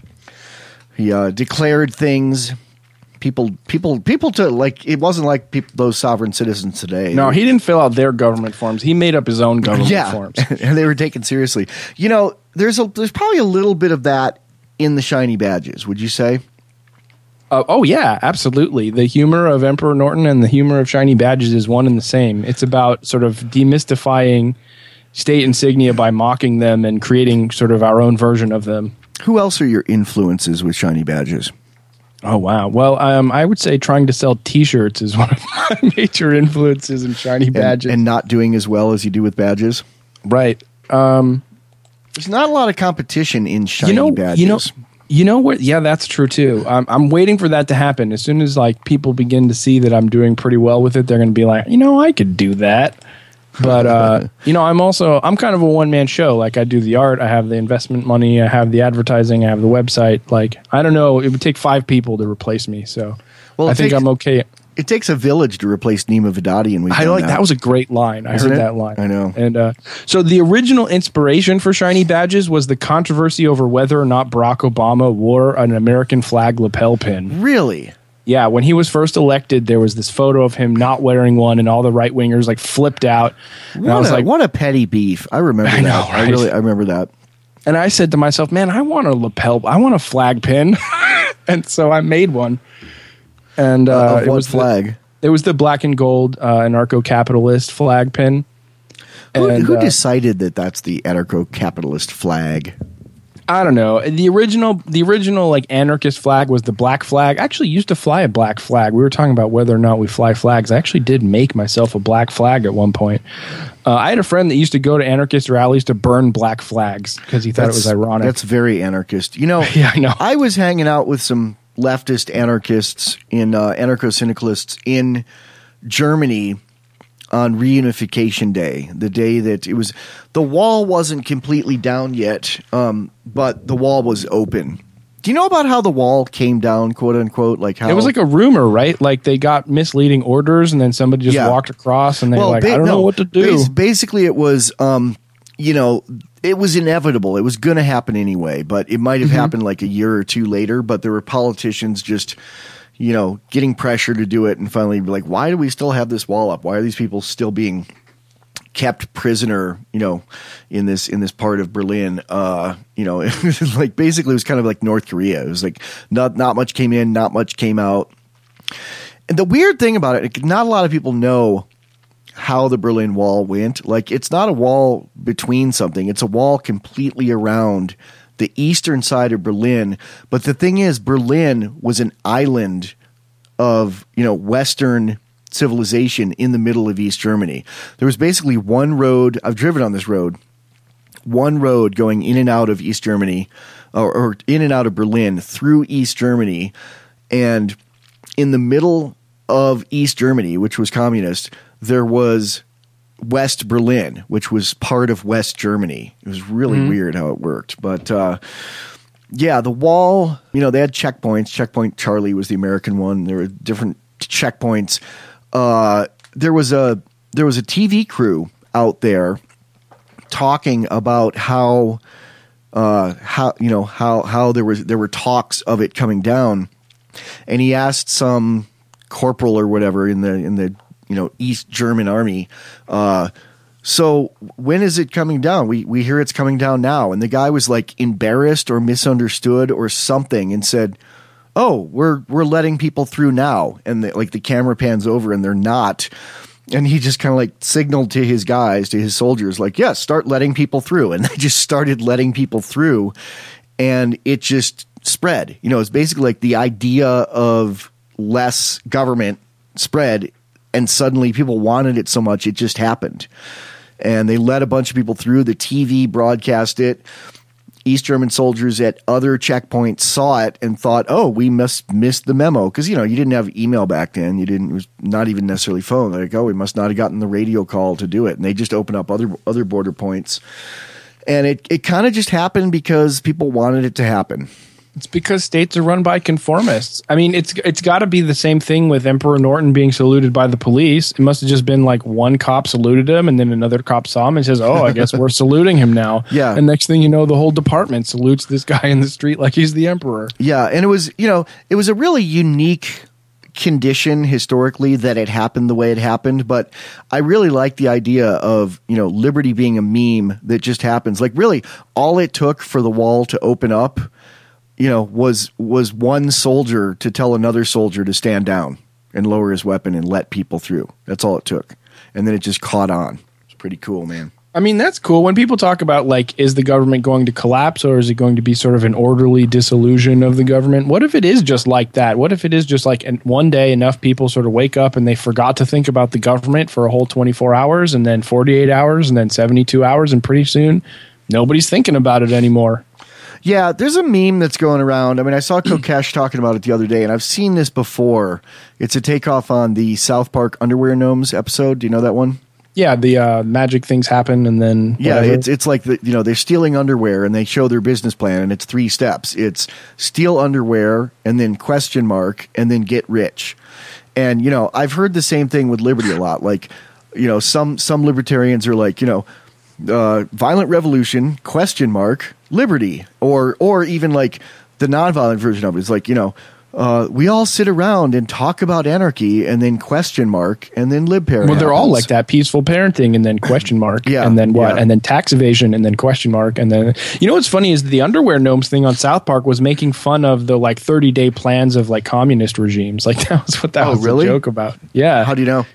He declared things. People to like. It wasn't like those sovereign citizens today. No, he didn't fill out their government forms. He made up his own government forms, and they were taken seriously. You know, there's probably a little bit of that in the shiny badges. Would you say? Oh yeah, absolutely. The humor of Emperor Norton and the humor of shiny badges is one and the same. It's about sort of demystifying state insignia by mocking them and creating sort of our own version of them. Who else are your influences with shiny badges? Oh, wow. Well, I would say trying to sell T-shirts is one of my major influences in shiny badges. And not doing as well as you do with badges? Right. There's not a lot of competition in shiny badges. You know what? Yeah, that's true, too. I'm waiting for that to happen. As soon as like people begin to see that I'm doing pretty well with it, they're going to be like, I could do that. But, I'm kind of a one-man show. Like, I do the art, I have the investment money, I have the advertising, I have the website. Like, I don't know, it would take 5 people to replace me, so I think I'm okay. It takes a village to replace Nima Vidadi, and that was a great line. I heard that line. I know. And so the original inspiration for shiny badges was the controversy over whether or not Barack Obama wore an American flag lapel pin. Really? Yeah, when he was first elected, there was this photo of him not wearing one, and all the right wingers like flipped out. And I was like, "What a petty beef!" I remember that. Know, right? I remember that. And I said to myself, "Man, I want a flag pin," and so I made one. And it was flag. It was the black and gold anarcho-capitalist flag pin. Who decided that that's the anarcho-capitalist flag? I don't know. The original like anarchist flag was the black flag. I actually used to fly a black flag. We were talking about whether or not we fly flags. I actually did make myself a black flag at one point. I had a friend that used to go to anarchist rallies to burn black flags because he thought it was ironic. That's very anarchist. Yeah, I know. I was hanging out with some leftist anarchists anarcho-syndicalists in Germany on Reunification Day, the day that the wall wasn't completely down yet, but the wall was open. Do you know about how the wall came down, quote unquote? Like how it was like a rumor, right? Like they got misleading orders, and then somebody just walked across, and they were like, "I don't know what to do." Basically, it was, it was inevitable. It was going to happen anyway, but it might have happened like a year or two later. But there were politicians just, getting pressure to do it, and finally be like, why do we still have this wall up? Why are these people still being kept prisoner, in this part of Berlin? It was like basically it was kind of like North Korea. It was like not much came in, not much came out. And the weird thing about it, not a lot of people know how the Berlin Wall went. Like, it's not a wall between something. It's a wall completely around the eastern side of Berlin. But the thing is, Berlin was an island of, Western civilization in the middle of East Germany. There was basically one road. I've driven on this road. One road going in and out of East Germany or in and out of Berlin through East Germany. And in the middle of East Germany, which was communist, there was West Berlin, which was part of West Germany. It was really weird how it worked. But, the wall, they had checkpoints. Checkpoint Charlie was the American one. There were different checkpoints. There was a TV crew out there talking about how there were talks of it coming down. And he asked some corporal or whatever in the East German army. So when is it coming down? We hear it's coming down now. And the guy was like embarrassed or misunderstood or something and said, oh, we're letting people through now. And the camera pans over and they're not. And he just kind of like signaled to his guys, to his soldiers, like, yes, start letting people through. And they just started letting people through. And it just spread. It's basically like the idea of less government spread. And suddenly people wanted it so much, it just happened. And they let a bunch of people through. The TV broadcast it. East German soldiers at other checkpoints saw it and thought, oh, we must miss the memo. Because, you didn't have email back then. It was not even necessarily phone. They're like, oh, we must not have gotten the radio call to do it. And they just opened up other border points. And it kind of just happened because people wanted it to happen. It's because states are run by conformists. I mean, it's got to be the same thing with Emperor Norton being saluted by the police. It must have just been like one cop saluted him, and then another cop saw him and says, oh, I guess we're saluting him now. Yeah. And next thing you know, the whole department salutes this guy in the street like he's the emperor. Yeah, and it was a really unique condition historically that it happened the way it happened, but I really like the idea of liberty being a meme that just happens. Like, really, all it took for the wall to open up was one soldier to tell another soldier to stand down and lower his weapon and let people through. That's all it took. And then it just caught on. It's pretty cool, man. I mean, that's cool. When people talk about, like, is the government going to collapse or is it going to be sort of an orderly dissolution of the government? What if it is just like that? What if it is just like one day enough people sort of wake up and they forgot to think about the government for a whole 24 hours and then 48 hours and then 72 hours and pretty soon nobody's thinking about it anymore? Yeah, there's a meme that's going around. I mean, I saw Kokesh talking about it the other day, and I've seen this before. It's a takeoff on the South Park Underwear Gnomes episode. Do you know that one? Yeah, the magic things happen, and then whatever. Yeah, it's like they're stealing underwear, and they show their business plan, and it's 3 steps. It's steal underwear, and then question mark, and then get rich. And I've heard the same thing with liberty a lot. Like, some libertarians are like, violent revolution, question mark, liberty, or even like the nonviolent version of it is like, we all sit around and talk about anarchy and then question mark and then libpair. Well, they're all like that: peaceful parenting and then question mark, and then what, and then tax evasion and then question mark, and then what's funny is the Underwear Gnomes thing on South Park was making fun of the like 30-day plans of like communist regimes. Like that was what that was really? a joke about. Yeah, how do you know?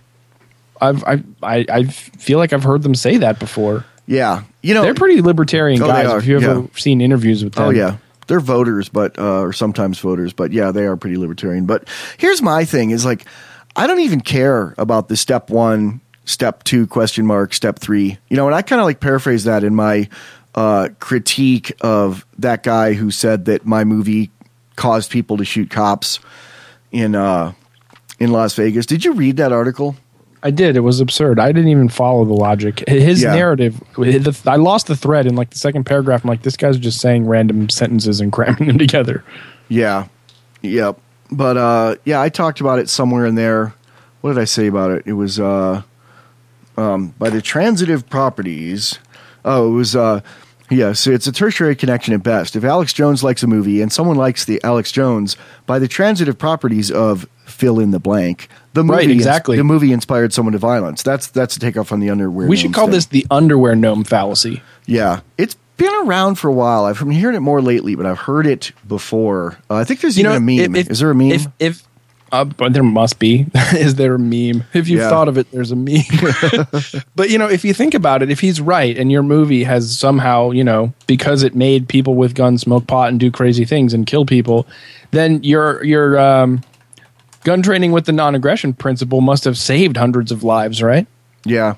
I feel like I've heard them say that before. Yeah, they're pretty libertarian guys. If you ever seen interviews with them, oh yeah, they're voters, but or sometimes voters, but yeah, they are pretty libertarian. But here's my thing: is like, I don't even care about the step 1, step 2, question mark, step 3. And I kind of like paraphrase that in my critique of that guy who said that my movie caused people to shoot cops in Las Vegas. Did you read that article? I did. It was absurd. I didn't even follow the logic. His narrative, I lost the thread in like the second paragraph. I'm like, this guy's just saying random sentences and cramming them together. Yeah. Yep. But I talked about it somewhere in there. What did I say about it? It was by the transitive properties. Oh, it was so it's a tertiary connection at best. If Alex Jones likes a movie and someone likes the Alex Jones, by the transitive properties of fill in the blank, the movie right, exactly. The movie inspired someone to violence. That's a takeoff on the Underwear. We should call this the Underwear Gnome fallacy. Yeah, it's been around for a while. I've been hearing it more lately, but I've heard it before. I think there's even a meme. Is there a meme? But there must be. Is there a meme? If you've thought of it, there's a meme. But, if you think about it, if he's right and your movie has somehow, because it made people with guns smoke pot and do crazy things and kill people, then your gun training with the non-aggression principle must have saved hundreds of lives, right? Yeah.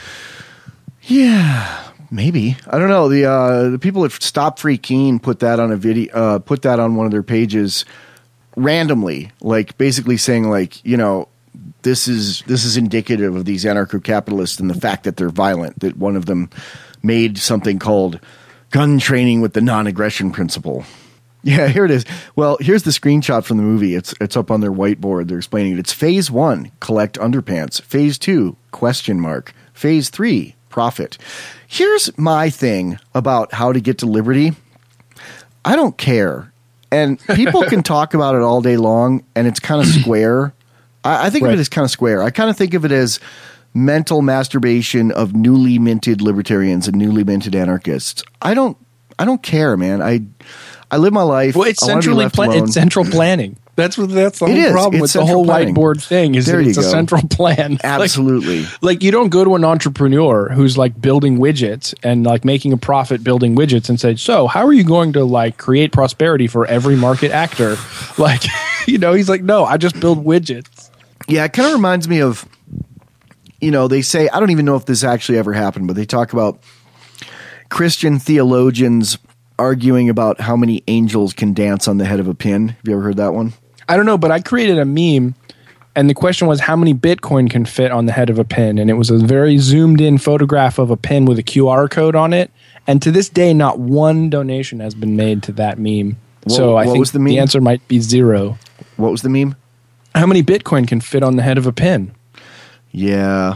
Yeah. Maybe. I don't know. The people at Stop Free Keene put that on a video, put that on one of their pages randomly, like basically saying like, this is indicative of these anarcho-capitalists and the fact that they're violent, that one of them made something called gun training with the non-aggression principle. Yeah, here it is. Well, here's the screenshot from the movie. It's up on their whiteboard. They're explaining it. It's phase 1, collect underpants. Phase 2, question mark. Phase 3, profit. Here's my thing about how to get to liberty. I don't care. And people can talk about it all day long, and it's kind of square. I think of it as kind of square. I kind of think of it as mental masturbation of newly minted libertarians and newly minted anarchists. I don't care, man. I live my life. Well, it's it's central planning. That's the whole problem with the whole whiteboard thing is that it's a central plan. Absolutely. Like you don't go to an entrepreneur who's like building widgets and like making a profit building widgets and say, so how are you going to like create prosperity for every market actor? Like, he's like, no, I just build widgets. Yeah, it kind of reminds me of, they say, I don't even know if this actually ever happened, but they talk about Christian theologians arguing about how many angels can dance on the head of a pin. Have you ever heard that one? I don't know, but I created a meme, and the question was how many Bitcoin can fit on the head of a pin, and it was a very zoomed-in photograph of a pin with a QR code on it, and to this day, not one donation has been made to that meme. I think the answer might be 0. What was the meme? How many Bitcoin can fit on the head of a pin? Yeah.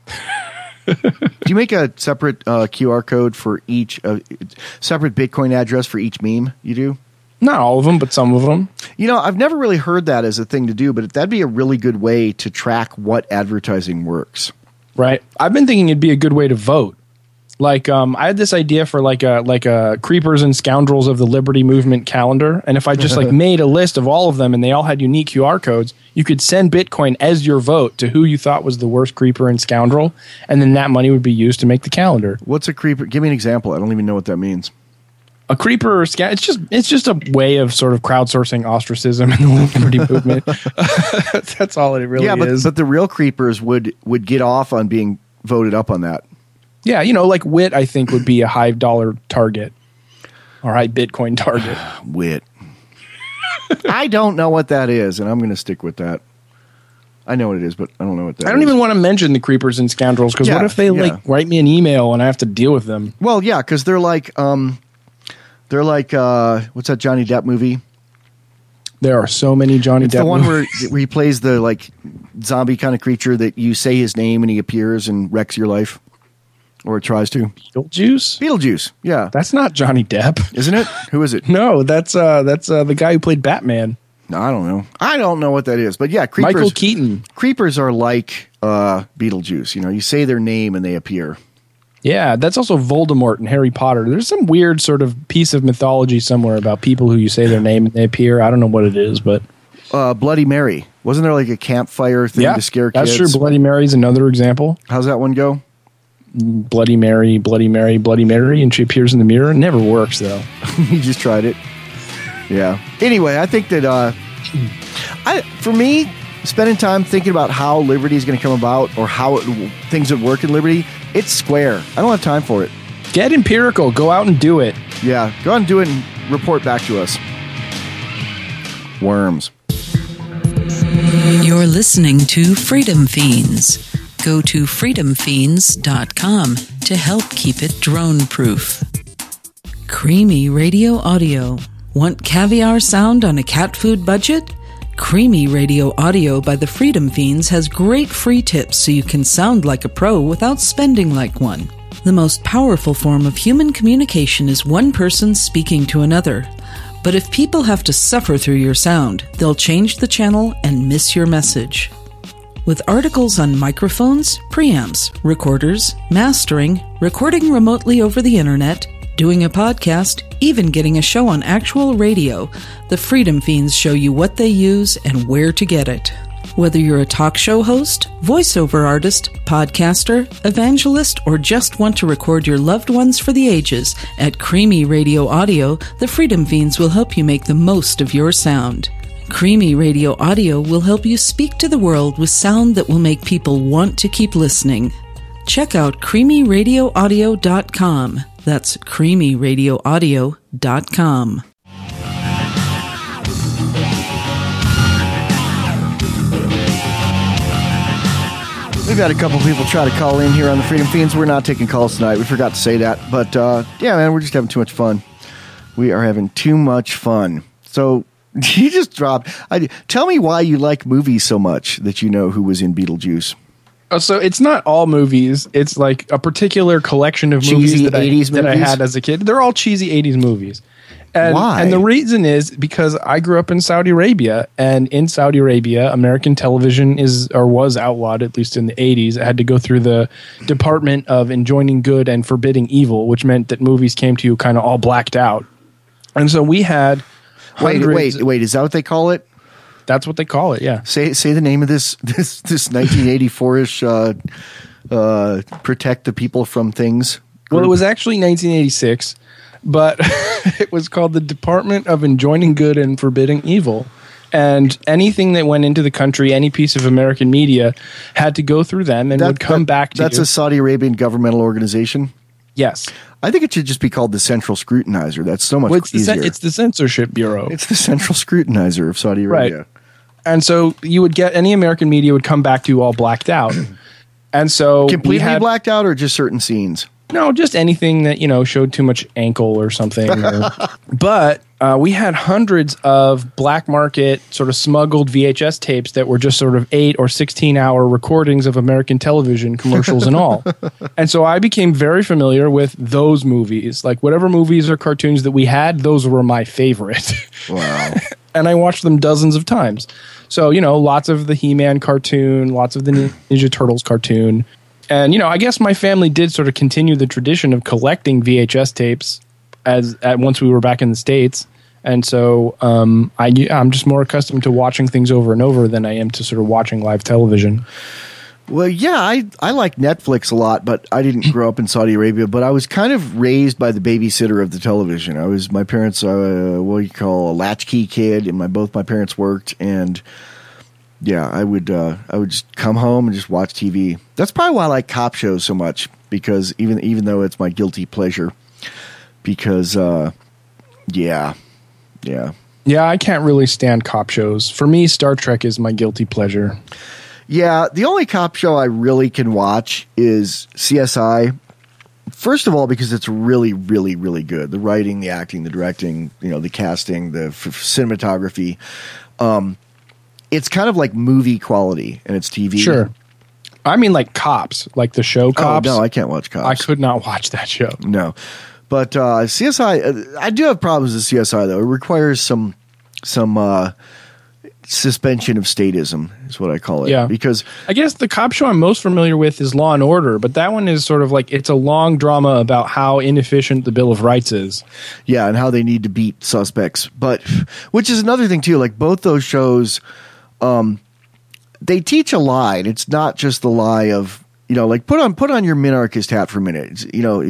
Do you make a separate QR code for each separate Bitcoin address for each meme you do? Not all of them, but some of them. I've never really heard that as a thing to do, but that'd be a really good way to track what advertising works. Right. I've been thinking it'd be a good way to vote. Like, I had this idea for like a Creepers and Scoundrels of the Liberty Movement calendar, and if I just like made a list of all of them and they all had unique QR codes, you could send Bitcoin as your vote to who you thought was the worst creeper and scoundrel, and then that money would be used to make the calendar. What's a creeper? Give me an example. I don't even know what that means. A creeper or it's just a way of sort of crowdsourcing ostracism in the liberty movement. That's all it really is. But the real creepers would get off on being voted up on that. Yeah, like WIT, I think, would be a high dollar target. All right, Bitcoin target. WIT. I don't know what that is, and I'm going to stick with that. I know what it is, but I don't know what that is. I don't even want to mention the Creepers and Scoundrels, because what if they write me an email and I have to deal with them? Well, yeah, because they're like what's that Johnny Depp movie? There are so many Johnny Depp the one movies. where he plays the like zombie kind of creature that you say his name and he appears and wrecks your life. Or it tries to. Beetlejuice, yeah. That's not Johnny Depp. Isn't it? Who is it? No, that's the guy who played Batman. No, I don't know. I don't know what that is. But yeah, creepers. Michael Keaton. Creepers are like Beetlejuice. You say their name and they appear. Yeah, that's also Voldemort in Harry Potter. There's some weird sort of piece of mythology somewhere about people who you say their name and they appear. I don't know what it is, but... Bloody Mary. Wasn't there like a campfire thing to scare kids? That's true. Bloody Mary's another example. How's that one go? Bloody Mary, Bloody Mary, Bloody Mary, and she appears in the mirror. It never works, though. You just tried it. Yeah. Anyway, I think that for me, spending time thinking about how liberty is going to come about or how things would work in liberty, it's square. I don't have time for it. Get empirical. Go out and do it. Yeah. Go out and do it and report back to us. Worms. You're listening to Freedom Fiends. Go to freedomfiends.com to help keep it drone-proof. Creamy Radio Audio. Want caviar sound on a cat food budget? Creamy Radio Audio by the Freedom Fiends has great free tips so you can sound like a pro without spending like one. The most powerful form of human communication is one person speaking to another. But if people have to suffer through your sound, they'll change the channel and miss your message. With articles on microphones, preamps, recorders, mastering, recording remotely over the internet, doing a podcast, even getting a show on actual radio, the Freedom Fiends show you what they use and where to get it. Whether you're a talk show host, voiceover artist, podcaster, evangelist, or just want to record your loved ones for the ages, at Creamy Radio Audio, the Freedom Fiends will help you make the most of your sound. Creamy Radio Audio will help you speak to the world with sound that will make people want to keep listening. Check out creamyradioaudio.com. That's creamyradioaudio.com. We've had a couple people try to call in here on the Freedom Fiends. We're not taking calls tonight. We forgot to say that. But, yeah, man, we're just having too much fun. We are having too much fun. So... You just dropped. Tell me why you like movies so much that you know who was in Beetlejuice. So it's not all movies. It's like a particular collection of cheesy movies that I had as a kid. They're all cheesy 80s movies. Why? And the reason is because I grew up in Saudi Arabia, and in Saudi Arabia, American television was outlawed, at least in the 80s. It had to go through the Department of Enjoining Good and Forbidding Evil, which meant that movies came to you kind of all blacked out. And so we had Wait, is that what they call it? That's what they call it, yeah. Say the name of this 1984-ish Protect the People from Things group. Well, it was actually 1986, but it was called the Department of Enjoining Good and Forbidding Evil. And anything that went into the country, any piece of American media, had to go through them and would come back to That's you. a Saudi Arabian governmental organization? Yes. I think it should just be called the Central Scrutinizer. That's so much easier. It's the Censorship Bureau. It's the Central Scrutinizer of Saudi Arabia. Right. And so you would get any American media would come back to you all blacked out. And so completely blacked out, or just certain scenes? No, just anything that, showed too much ankle or something. But we had hundreds of black market sort of smuggled VHS tapes that were just sort of 8 or 16-hour recordings of American television, commercials and all. And so I became very familiar with those movies. Like whatever movies or cartoons that we had, those were my favorite. Wow. And I watched them dozens of times. So, lots of the He-Man cartoon, lots of the Ninja Turtles cartoon. And, I guess my family did sort of continue the tradition of collecting VHS tapes once we were back in the States. And so I'm just more accustomed to watching things over and over than I am to sort of watching live television. Well, yeah, I like Netflix a lot, but I didn't grow up in Saudi Arabia. But I was kind of raised by the babysitter of the television. My parents, what you call a latchkey kid, and both my parents worked, and yeah, I would just come home and just watch TV. That's probably why I like cop shows so much, because even though it's my guilty pleasure, because yeah, I can't really stand cop shows. For me, Star Trek is my guilty pleasure. Yeah, the only cop show I really can watch is CSI. First of all, because it's really, really, really good. The writing, the acting, the directing, the casting, the cinematography. It's kind of like movie quality, and it's TV. Sure. I mean like Cops, like the show Cops. Oh, no, I can't watch Cops. I could not watch that show. No. But CSI, I do have problems with CSI, though. It requires some suspension of statism is what I call it. Yeah. Because I guess the cop show I'm most familiar with is Law and Order, but that one is sort of like it's a long drama about how inefficient the Bill of Rights is. Yeah, and how they need to beat suspects. But which is another thing too, like both those shows they teach a lie, and it's not just the lie of, like put on your minarchist hat for a minute.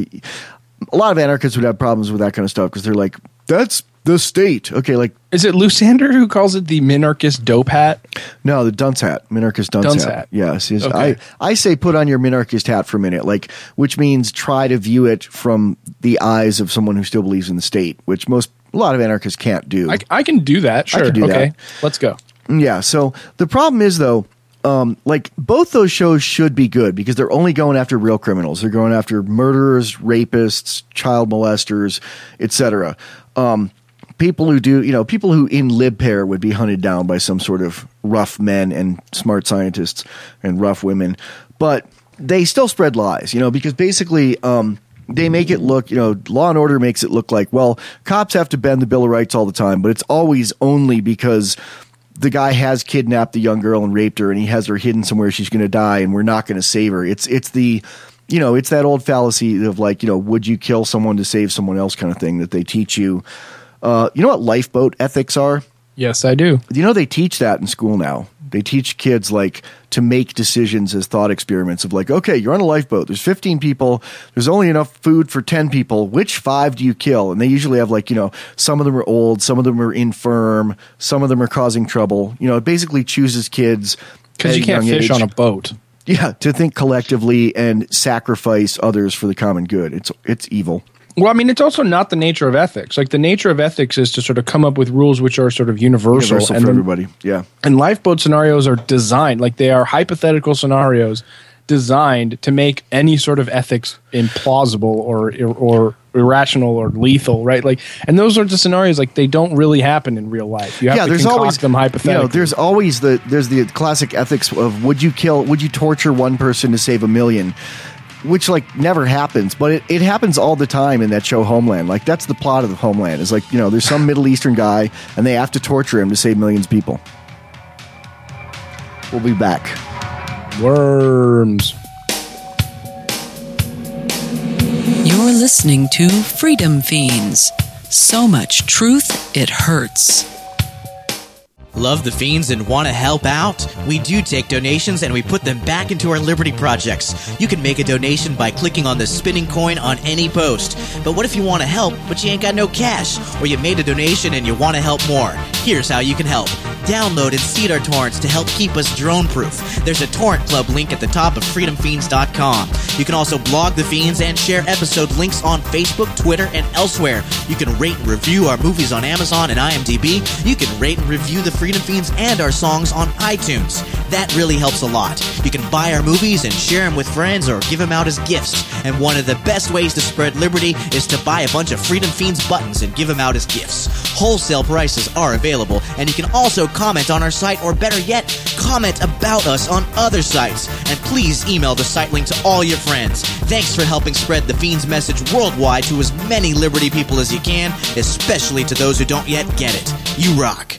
A lot of anarchists would have problems with that kind of stuff because they're like, that's the state. Okay, like... Is it Lusander who calls it the minarchist dope hat? No, the dunce hat. Minarchist dunce hat. Yes. Okay. I say put on your minarchist hat for a minute, which means try to view it from the eyes of someone who still believes in the state, which a lot of anarchists can't do. I can do that, sure. I can do okay, that. Let's go. Yeah, so the problem is, though, both those shows should be good because they're only going after real criminals. They're going after murderers, rapists, child molesters, etc. People who in LibPair would be hunted down by some sort of rough men and smart scientists and rough women. But they still spread lies, because basically they make it look, Law and Order makes it look like, well, cops have to bend the Bill of Rights all the time, but it's always only because the guy has kidnapped the young girl and raped her, and he has her hidden somewhere she's going to die, and we're not going to save her. It's the, it's that old fallacy of would you kill someone to save someone else kind of thing that they teach you. You know what lifeboat ethics are? Yes, I do. They teach that in school now. They teach kids to make decisions as thought experiments of okay, you're on a lifeboat. There's 15 people. There's only enough food for 10 people. Which 5 do you kill? And they usually have some of them are old, some of them are infirm, some of them are causing trouble. It basically chooses kids because you can't fish on a boat. Yeah, to think collectively and sacrifice others for the common good. It's evil. Well, I mean, it's also not the nature of ethics. The nature of ethics is to sort of come up with rules which are sort of universal for everybody. Yeah. And lifeboat scenarios are designed, they are hypothetical scenarios designed to make any sort of ethics implausible or irrational or lethal, right? And those sorts of scenarios, they don't really happen in real life. You have to concoct them hypothetically. There's always the classic ethics of would you torture one person to save a million? which like never happens, but it happens all the time in that show Homeland. Like that's the plot of Homeland is like, there's some Middle Eastern guy and they have to torture him to save millions of people. We'll be back. Worms. You're listening to Freedom Fiends. So much truth, it hurts. Love the Fiends and want to help out? We do take donations and we put them back into our Liberty projects. You can make a donation by clicking on the spinning coin on any post. But what if you want to help, but you ain't got no cash? Or you made a donation and you want to help more? Here's how you can help. Download and seed our torrents to help keep us drone-proof. There's a torrent club link at the top of freedomfiends.com. You can also blog the Fiends and share episode links on Facebook, Twitter, and elsewhere. You can rate and review our movies on Amazon and IMDb. You can rate and review the Freedom Fiends and our songs on iTunes. That really helps a lot. You can buy our movies and share them with friends or give them out as gifts. And one of the best ways to spread liberty is to buy a bunch of Freedom Fiends buttons and give them out as gifts. Wholesale prices are available, and you can also comment on our site, or better yet, comment about us on other sites. And please email the site link to all your friends. Thanks for helping spread the Fiends message worldwide to as many liberty people as you can, especially to those who don't yet get it. You rock.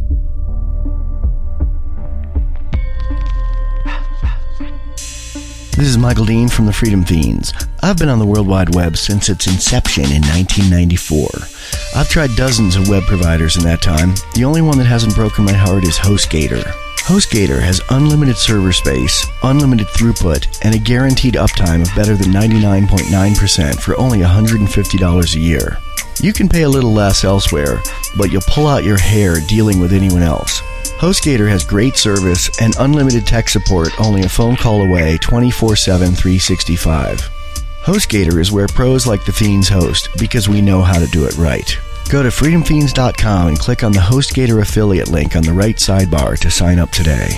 This is Michael Dean from the Freedom Fiends. I've been on the World Wide Web since its inception in 1994. I've tried dozens of web providers in that time. The only one that hasn't broken my heart is HostGator. HostGator has unlimited server space, unlimited throughput, and a guaranteed uptime of better than 99.9% for only $150 a year. You can pay a little less elsewhere, but you'll pull out your hair dealing with anyone else. HostGator has great service and unlimited tech support only a phone call away 24/7, 365. HostGator is where pros like the Fiends host because we know how to do it right. Go to freedomfiends.com and click on the HostGator affiliate link on the right sidebar to sign up today.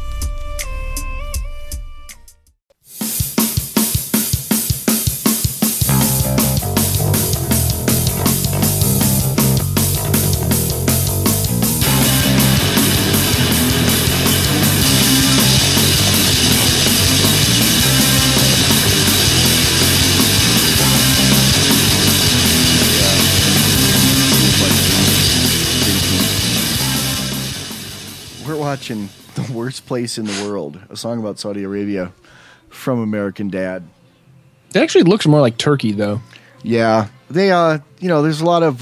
Watching The Worst Place in the World, a song about Saudi Arabia from American Dad. It actually looks more like Turkey, though. Yeah, they there's a lot of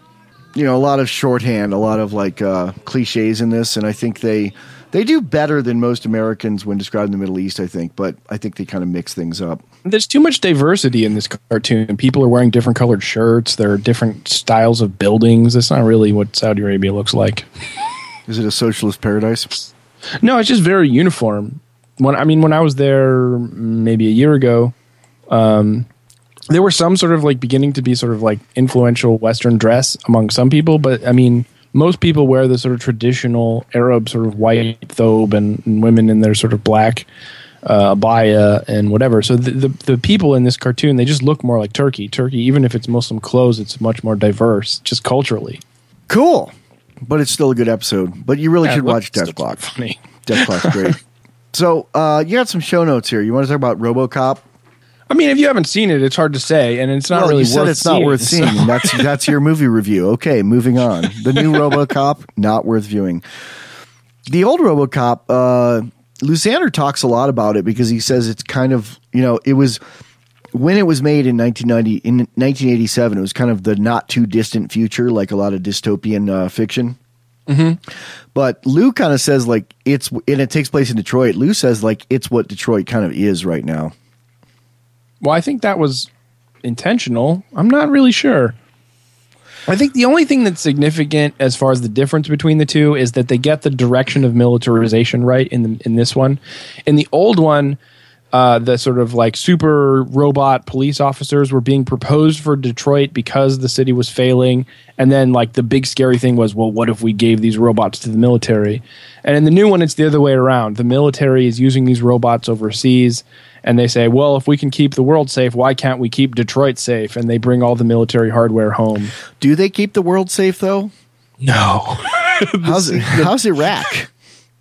a lot of shorthand, a lot of like cliches in this, and I think they do better than most Americans when describing the Middle East, I think, but I think they kind of mix things up. There's too much diversity in this cartoon. People are wearing different colored shirts. There are different styles of buildings. That's not really what Saudi Arabia looks like. Is it a socialist paradise? No, it's just very uniform. When I was there maybe a year ago, there were some sort of like beginning to be sort of like influential Western dress among some people, but I mean, most people wear the sort of traditional Arab sort of white thobe, and women in their sort of black abaya and whatever. So the people in this cartoon, they just look more like Turkey. Turkey, even if it's Muslim clothes, it's much more diverse, just culturally. Cool. But it's still a good episode. But you really should watch Death Clock. Funny. Death Clock's great. So you got some show notes here. You want to talk about RoboCop? I mean, if you haven't seen it, it's hard to say, and it's not really you said worth it's seeing. not worth seeing. So. That's your movie review. Okay, moving on. The new RoboCop, not worth viewing. The old RoboCop, Lysander talks a lot about it because he says it's kind of, it was when it was made in 1987, it was kind of the not too distant future, like a lot of dystopian fiction. Mm-hmm. But Lou kind of says like and it takes place in Detroit. Lou says like it's what Detroit kind of is right now. Well, I think that was intentional. I'm not really sure. I think the only thing that's significant as far as the difference between the two is that they get the direction of militarization right in this one. In the old one, the sort of like super robot police officers were being proposed for Detroit because the city was failing. And then like the big scary thing was, well, what if we gave these robots to the military? And in the new one, it's the other way around. The military is using these robots overseas. And they say, well, if we can keep the world safe, why can't we keep Detroit safe? And they bring all the military hardware home. Do they keep the world safe, though? No. How's Iraq?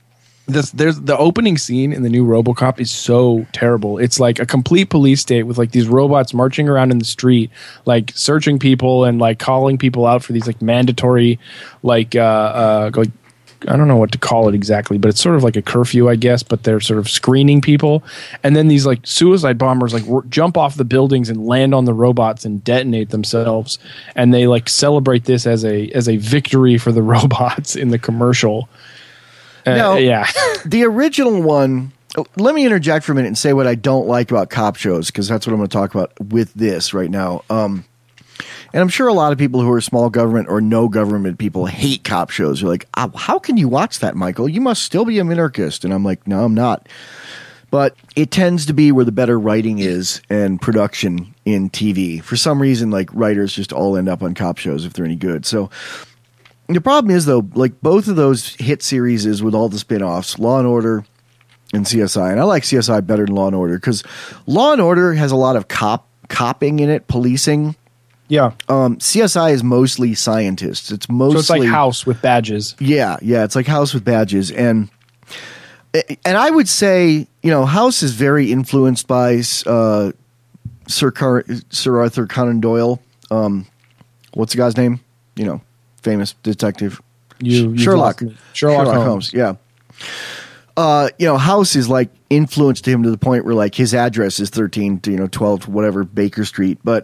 There's the opening scene in the new RoboCop is so terrible. It's like a complete police state with like these robots marching around in the street, like searching people and like calling people out for these like mandatory, like I don't know what to call it exactly, but it's sort of like a curfew, I guess. But they're sort of screening people, and then these like suicide bombers like jump off the buildings and land on the robots and detonate themselves, and they like celebrate this as a victory for the robots in the commercial. Now, yeah. The original one, let me interject for a minute and say what I don't like about cop shows, because that's what I'm going to talk about with this right now. And I'm sure a lot of people who are small government or no government people hate cop shows. They're like, how can you watch that, Michael? You must still be a minarchist. And I'm like, no, I'm not. But it tends to be where the better writing is and production in TV. For some reason, like writers just all end up on cop shows if they're any good. So the problem is, though, like both of those hit series is with all the spin-offs, Law and Order and CSI. And I like CSI better than Law and Order because Law and Order has a lot of copping in it, policing. Yeah. CSI is mostly scientists. It's mostly... So it's like House with badges. Yeah. It's like House with badges. And I would say, House is very influenced by Sir Arthur Conan Doyle. What's the guy's name? Famous detective. Sherlock Holmes. Yeah. House is like influenced him to the point where like his address is 13 to 12 whatever Baker Street. But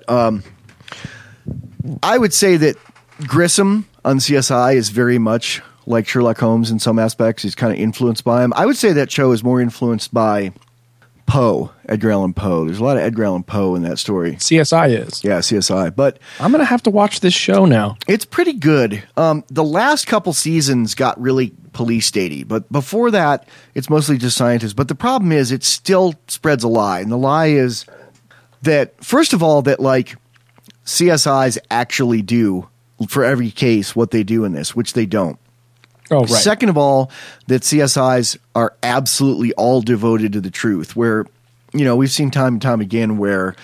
I would say that Grissom on CSI is very much like Sherlock Holmes in some aspects. He's kind of influenced by him. I would say that show is more influenced by Poe, Edgar Allan Poe. There's a lot of Edgar Allan Poe in that story. CSI is. Yeah, CSI. But I'm going to have to watch this show now. It's pretty good. The last couple seasons got really police statey, but before that, it's mostly just scientists. But the problem is it still spreads a lie. And the lie is that, first of all, that like CSIs actually do for every case what they do in this, which they don't. Oh, right. Second of all, that CSIs are absolutely all devoted to the truth, where, we've seen time and time again where,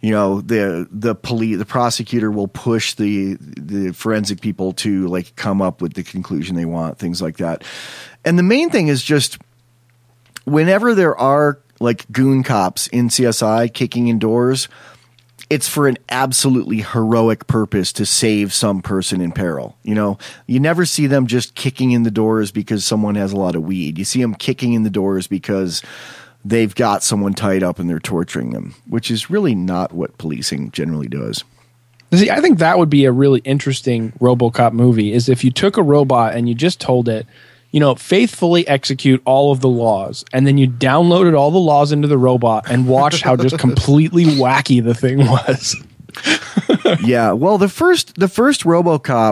the prosecutor will push the forensic people to like come up with the conclusion they want, things like that. And the main thing is just whenever there are like goon cops in CSI kicking in doors, it's for an absolutely heroic purpose to save some person in peril. You never see them just kicking in the doors because someone has a lot of weed. You see them kicking in the doors because they've got someone tied up and they're torturing them, which is really not what policing generally does. See, I think that would be a really interesting RoboCop movie, is if you took a robot and you just told it, faithfully execute all of the laws, and then you downloaded all the laws into the robot and watched how just completely wacky the thing was. Yeah, well, the first RoboCop,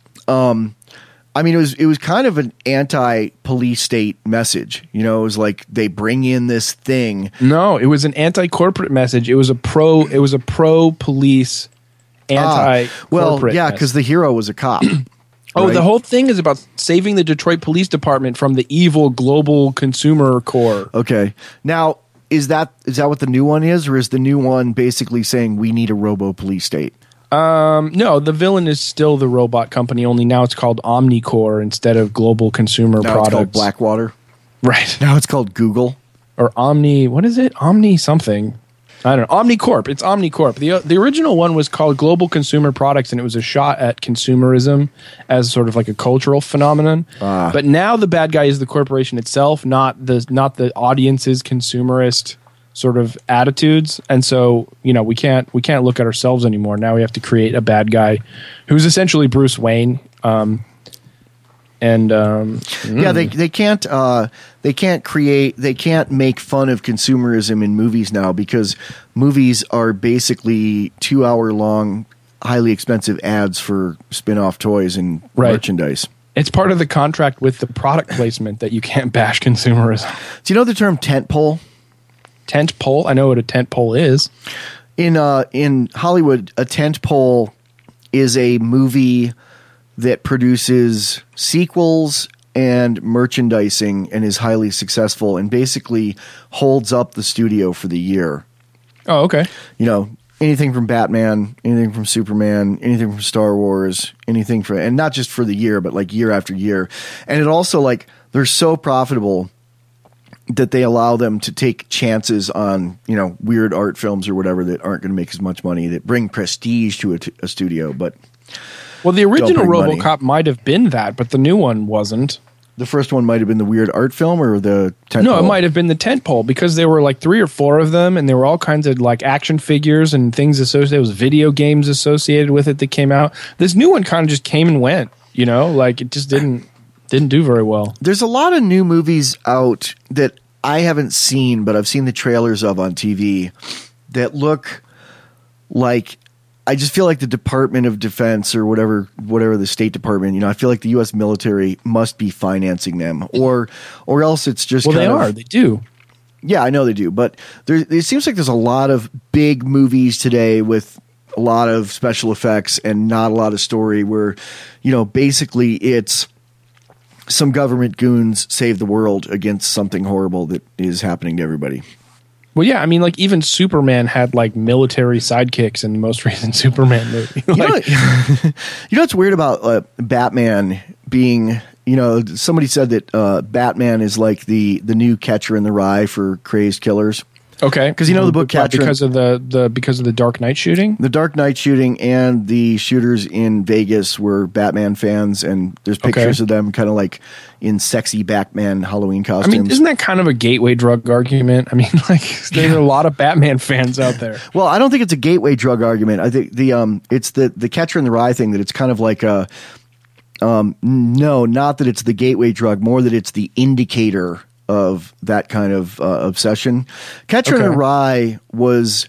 it was kind of an anti-police state message. It was like they bring in this thing. No, it was an anti-corporate message. It was a pro-police, anti-corporate. Well, yeah, because the hero was a cop. Oh, right? The whole thing is about saving the Detroit Police Department from the evil global consumer core. Okay. Now, is that what the new one is, or is the new one basically saying we need a robo-police state? No, the villain is still the robot company, only now it's called Omnicore instead of Global Consumer Products. It's called Blackwater. Right. Now it's called Google. Or Omni, what is it? Omni something. I don't know. Omnicorp. It's Omnicorp. The original one was called Global Consumer Products, and it was a shot at consumerism as sort of like a cultural phenomenon. But now the bad guy is the corporation itself, not the audience's consumerist sort of attitudes. And so, we can't look at ourselves anymore. Now we have to create a bad guy who's essentially Bruce Wayne. Yeah, they can't make fun of consumerism in movies now, because movies are basically 2-hour long, highly expensive ads for spin-off toys and merchandise. It's part of the contract with the product placement that you can't bash consumerism. Do you know the term tentpole? Tentpole? I know what a tentpole is. In Hollywood, a tentpole is a movie that produces sequels and merchandising and is highly successful and basically holds up the studio for the year. Oh, okay. Anything from Batman, anything from Superman, anything from Star Wars, anything and not just for the year, but like year after year. And it also, like, they're so profitable that they allow them to take chances on, you know, weird art films or whatever that aren't going to make as much money, that bring prestige to a studio. But well, the original money. RoboCop might have been that, but the new one wasn't. The first one might have been the weird art film or the tentpole? No, it might have been the tentpole because there were like 3 or 4 of them, and there were all kinds of like action figures and things associated. There was video games associated with it that came out. This new one kind of just came and went. You know, like it just didn't do very well. There's a lot of new movies out that I haven't seen, but I've seen the trailers of on TV that look like, I just feel like the Department of Defense or whatever the State Department, you know, I feel like the U.S. military must be financing them, or else it's just they do. Yeah, I know they do, but it seems like there's a lot of big movies today with a lot of special effects and not a lot of story where, you know, basically it's some government goons save the world against something horrible that is happening to everybody. Well, yeah, I mean, like even Superman had like military sidekicks in the most recent Superman movie. Like, you know what's weird about Batman being, you know, somebody said that Batman is like the new Catcher in the Rye for crazed killers. Okay, because you know the book Catcher because of the Dark Knight shooting. The Dark Knight shooting and the shooters in Vegas were Batman fans, and there's pictures of them kind of like in sexy Batman Halloween costumes. I mean, isn't that kind of a gateway drug argument? I mean, like there are a lot of Batman fans out there. Well, I don't think it's a gateway drug argument. I think it's the Catcher in the Rye thing, that it's kind of like a no, not that it's the gateway drug, more that it's the indicator of that kind of obsession. Catcher in the Rye was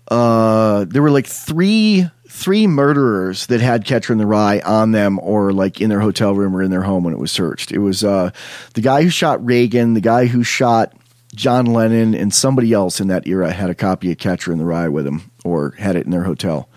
there were like three murderers that had Catcher in the Rye on them, or like in their hotel room or in their home when it was searched. It was the guy who shot Reagan, the guy who shot John Lennon, and somebody else in that era had a copy of Catcher in the Rye with them or had it in their hotel.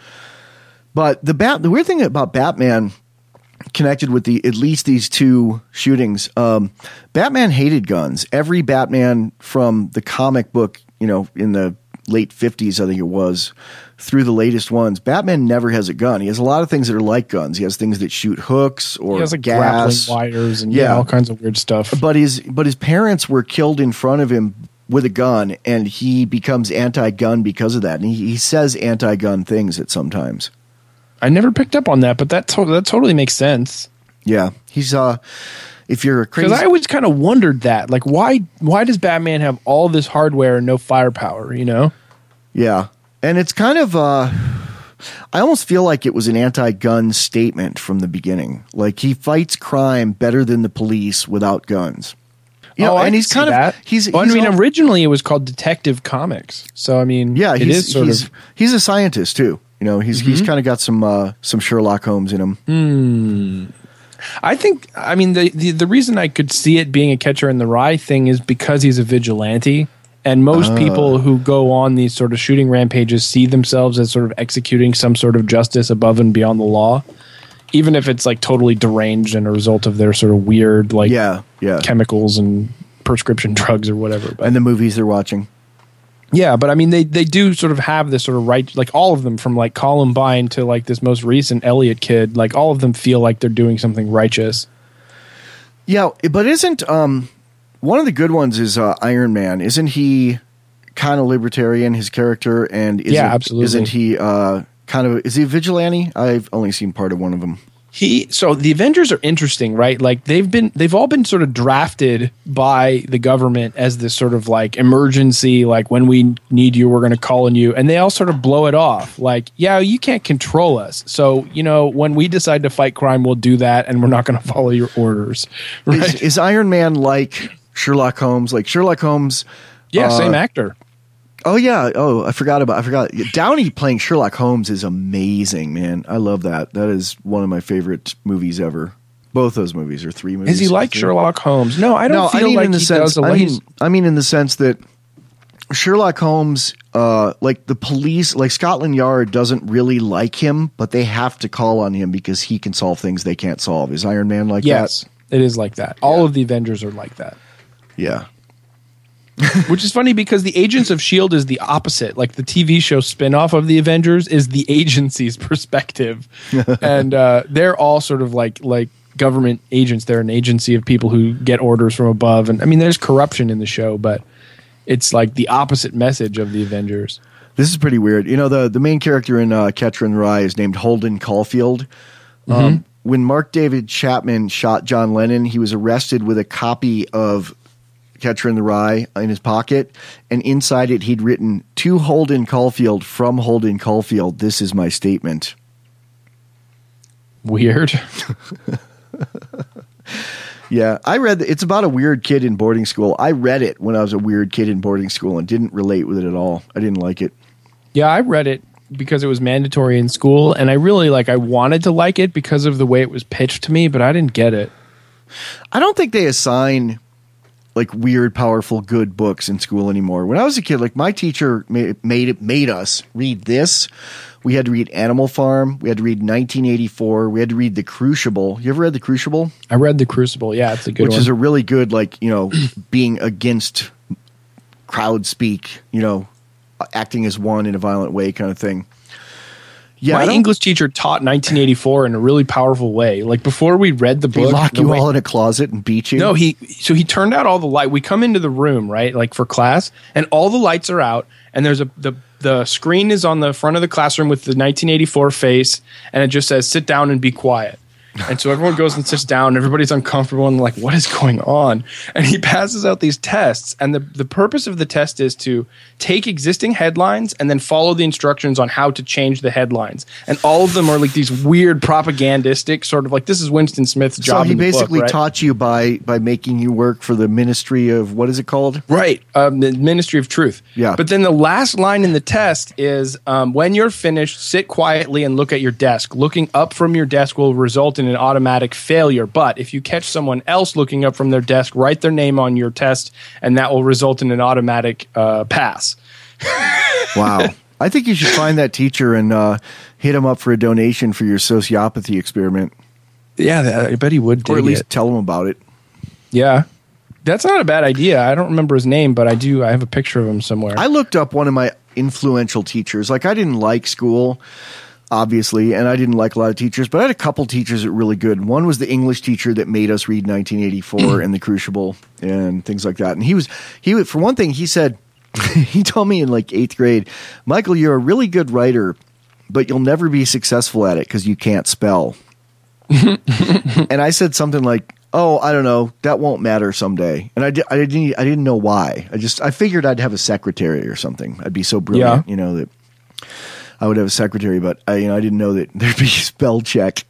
But the weird thing about Batman, connected with at least these 2 shootings, Batman hated guns. Every Batman from the comic book, you know, in the late 50s, I think it was, through the latest ones, Batman never has a gun. He has a lot of things that are like guns. He has things that shoot hooks or he has like gas, grappling wires, and all kinds of weird stuff. But his parents were killed in front of him with a gun, and he becomes anti-gun because of that. And he says anti-gun things at sometimes. I never picked up on that, but that totally makes sense. Yeah, he's if you're a crazy, because I always kind of wondered that, like, why does Batman have all this hardware and no firepower? You know? Yeah, and it's kind of I almost feel like it was an anti-gun statement from the beginning. Like he fights crime better than the police without guns. You know, and he's kind of that. Originally it was called Detective Comics. So I mean, yeah, he's a scientist too. You know, he's kind of got some Sherlock Holmes in him. I think, I mean, the reason I could see it being a Catcher in the Rye thing is because he's a vigilante, and most people who go on these sort of shooting rampages see themselves as sort of executing some sort of justice above and beyond the law, even if it's like totally deranged and a result of their sort of weird like chemicals and prescription drugs or whatever. And the movies they're watching. Yeah, but I mean, they do sort of have this sort of right, like all of them from like Columbine to like this most recent Elliot kid, like all of them feel like they're doing something righteous. Yeah, but isn't one of the good ones is Iron Man? Isn't he kind of libertarian, his character? And absolutely. Isn't he is he a vigilante? I've only seen part of one of them. So the Avengers are interesting, right? Like they've all been sort of drafted by the government as this sort of like emergency, like when we need you, we're going to call on you. And they all sort of blow it off. Like, yeah, you can't control us. So, you know, when we decide to fight crime, we'll do that. And we're not going to follow your orders. Right? Is Iron Man like Sherlock Holmes? Like Sherlock Holmes? Yeah, same actor. Oh yeah. Oh, I forgot. Downey playing Sherlock Holmes is amazing, man. I love that. That is one of my favorite movies ever. Both those movies are 3 movies. Is he like Sherlock Holmes? No, I don't feel like he does. I mean, in the sense that Sherlock Holmes, like the police, like Scotland Yard doesn't really like him, but they have to call on him because he can solve things they can't solve. Is Iron Man like that? Yes, it is like that. All of the Avengers are like that. Yeah. Which is funny because the Agents of S.H.I.E.L.D. is the opposite. Like the TV show spinoff of the Avengers is the agency's perspective. And they're all sort of like government agents. They're an agency of people who get orders from above. And I mean, there's corruption in the show, but it's like the opposite message of the Avengers. This is pretty weird. You know, the main character in Catcher in the Rye is named Holden Caulfield. When Mark David Chapman shot John Lennon, he was arrested with a copy of Catcher in the Rye in his pocket, and inside it he'd written, "To Holden Caulfield, from Holden Caulfield, this is my statement." Weird. Yeah, I read it's about a weird kid in boarding school. I read it when I was a weird kid in boarding school and didn't relate with it at all. I didn't like it. Yeah, I read it because it was mandatory in school, and I really I wanted to like it because of the way it was pitched to me, but I didn't get it. I don't think they assign like weird, powerful, good books in school anymore. When I was a kid, like my teacher made us read this. We had to read Animal Farm. We had to read 1984. We had to read The Crucible. You ever read The Crucible? I read The Crucible. Yeah, it's a good one. Which is a really good, being against crowd speak, acting as one in a violent way kind of thing. Yeah, my English teacher taught 1984 in a really powerful way. Like before we read the book, he locked you all in a closet and beat you. No, he turned out all the light. We come into the room, right, like for class, and all the lights are out, and there's the screen is on the front of the classroom with the 1984 face, and it just says "sit down and be quiet." And so everyone goes and sits down. Everybody's uncomfortable and like, what is going on? And he passes out these tests. And the purpose of the test is to take existing headlines and then follow the instructions on how to change the headlines. And all of them are like these weird propagandistic sort of like, this is Winston Smith's job. So he in the basically book, right? taught you by making you work for the Ministry of, what is it called? Right. The Ministry of Truth. Yeah. But then the last line in the test is, when you're finished, sit quietly and look at your desk. Looking up from your desk will result in an automatic failure. But if you catch someone else looking up from their desk, write their name on your test, and that will result in an automatic pass. Wow. I think you should find that teacher and hit him up for a donation for your sociopathy experiment. Yeah, I bet he would dig Or at least it. tell him about it. Yeah. That's not a bad idea. I don't remember his name, but I have a picture of him somewhere. I looked up one of my influential teachers. Like, I didn't like school, obviously, and I didn't like a lot of teachers, but I had a couple teachers that were really good. One was the English teacher that made us read 1984 and The Crucible and things like that. And he for one thing, he said, he told me in like 8th grade, "Michael, you're a really good writer, but you'll never be successful at it because you can't spell." And I said something like, "Oh, I don't know. That won't matter someday." And I didn't know why. I figured I'd have a secretary or something. I'd be so brilliant, that I would have a secretary. But I didn't know that there'd be spell check.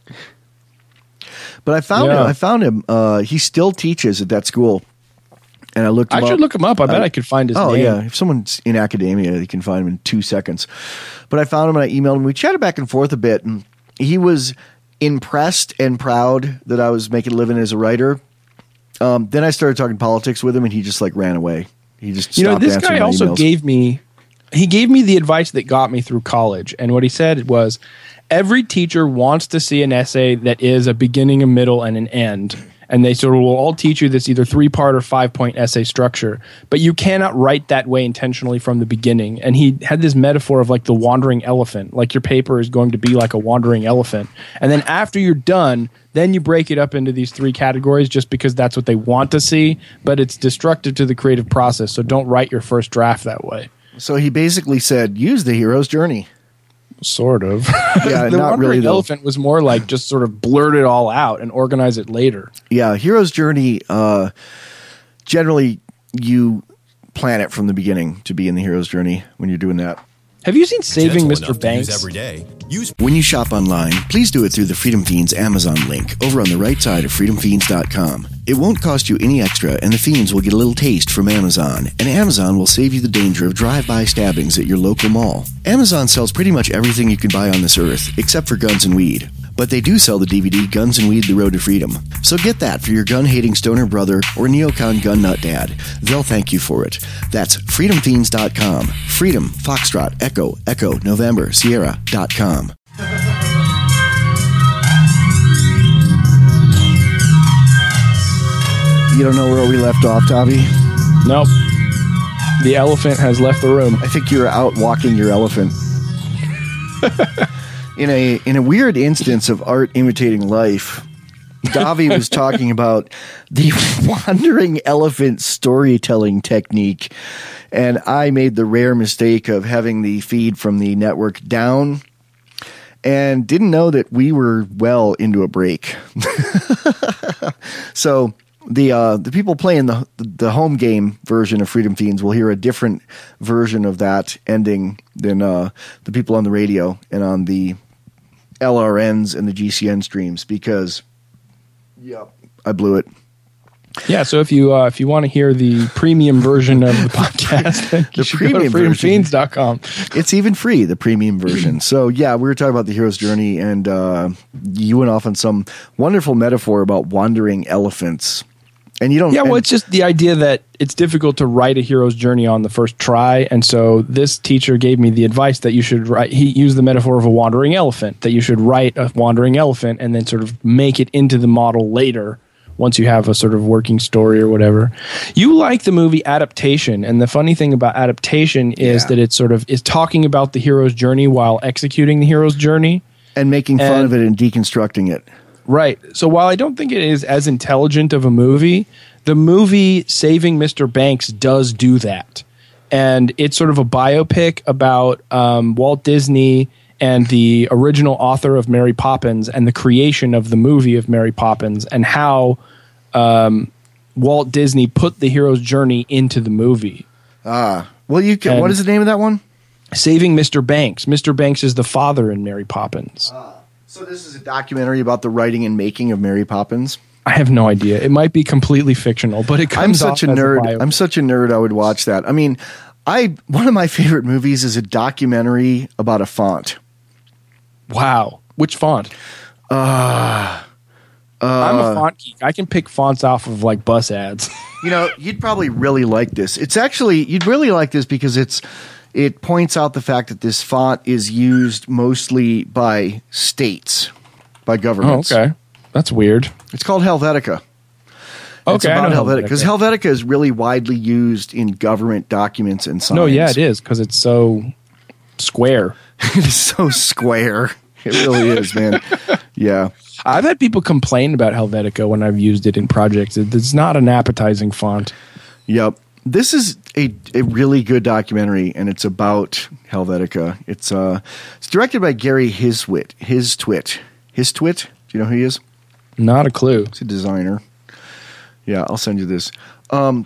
But I found him. He still teaches at that school. And I looked him up. I should look him up. I bet I could find his name. Oh, yeah. If someone's in academia, you can find him in 2 seconds. But I found him and I emailed him. We chatted back and forth a bit. And he was impressed and proud that I was making a living as a writer. Then I started talking politics with him, and he just ran away. He just stopped this answering guy my also emails. gave me the advice that got me through college. And what he said was, every teacher wants to see an essay that is a beginning, a middle, and an end. And they sort of will all teach you this either 3-part or 5-point essay structure, but you cannot write that way intentionally from the beginning. And he had this metaphor of like the wandering elephant, like your paper is going to be like a wandering elephant. And then after you're done, then you break it up into these 3 categories just because that's what they want to see, but it's destructive to the creative process. So don't write your first draft that way. So he basically said, use the hero's journey. Sort of. Yeah, the not really. Wandering Elephant was more like just sort of blurt it all out and organize it later. Yeah, hero's journey. Generally, you plan it from the beginning to be in the hero's journey when you're doing that. Have you seen Saving Mr. Banks? Every day. When you shop online, please do it through the Freedom Fiends Amazon link over on the right side of freedomfiends.com. It won't cost you any extra, and the Fiends will get a little taste from Amazon, and Amazon will save you the danger of drive-by stabbings at your local mall. Amazon sells pretty much everything you can buy on this earth, except for guns and weed. But they do sell the DVD Guns and Weed: The Road to Freedom. So get that for your gun-hating stoner brother or neocon gun nut dad. They'll thank you for it. That's freedomfiends.com. Freedom, Foxtrot, Echo, Echo, November, Sierra.com. You don't know where we left off, Tavi? Nope. The elephant has left the room. I think you're out walking your elephant. In a weird instance of art imitating life, Davi was talking about the wandering elephant storytelling technique, and I made the rare mistake of having the feed from the network down and didn't know that we were well into a break. So the people playing the home game version of Freedom Fiends will hear a different version of that ending than the people on the radio and on the LRNs and the GCN streams, because I blew it. Yeah, so if you want to hear the premium version of the podcast, you should go to freedomfiends.com. It's even free, the premium version. So yeah, we were talking about the hero's journey, and you went off on some wonderful metaphor about wandering elephants. And you don't. Yeah, well, it's just the idea that it's difficult to write a hero's journey on the first try, and so this teacher gave me the advice that you should write. He used the metaphor of a wandering elephant, that you should write a wandering elephant and then sort of make it into the model later once you have a sort of working story or whatever. You like the movie Adaptation, and the funny thing about Adaptation is that it sort of is talking about the hero's journey while executing the hero's journey and making fun of it and deconstructing it. Right. So while I don't think it is as intelligent of a movie, the movie Saving Mr. Banks does do that. And it's sort of a biopic about Walt Disney and the original author of Mary Poppins and the creation of the movie of Mary Poppins, and how Walt Disney put the hero's journey into the movie. Well, you can, what is the name of that one? Saving Mr. Banks. Mr. Banks is the father in Mary Poppins. So this is a documentary about the writing and making of Mary Poppins? I have no idea. It might be completely fictional, but it comes I'm such a nerd. I'm such a nerd. I would watch that. I mean, one of my favorite movies is a documentary about a font. Wow. Which font? I'm a font geek. I can pick fonts off of like bus ads. You know, you'd probably really like this. It's actually, you'd really like this because it points out the fact that this font is used mostly by states, by governments. Oh, okay. That's weird. It's called Helvetica. Okay, it's about Helvetica, because Helvetica is really widely used in government documents and signs. No, yeah, it is, because it's so square. It is so square. It really is, man. Yeah. I've had people complain about Helvetica when I've used it in projects. It's not an appetizing font. Yep. This is a really good documentary, and it's about Helvetica. It's directed by Gary Histwit. Histwit. Do you know who he is? Not a clue. He's a designer. Yeah, I'll send you this. So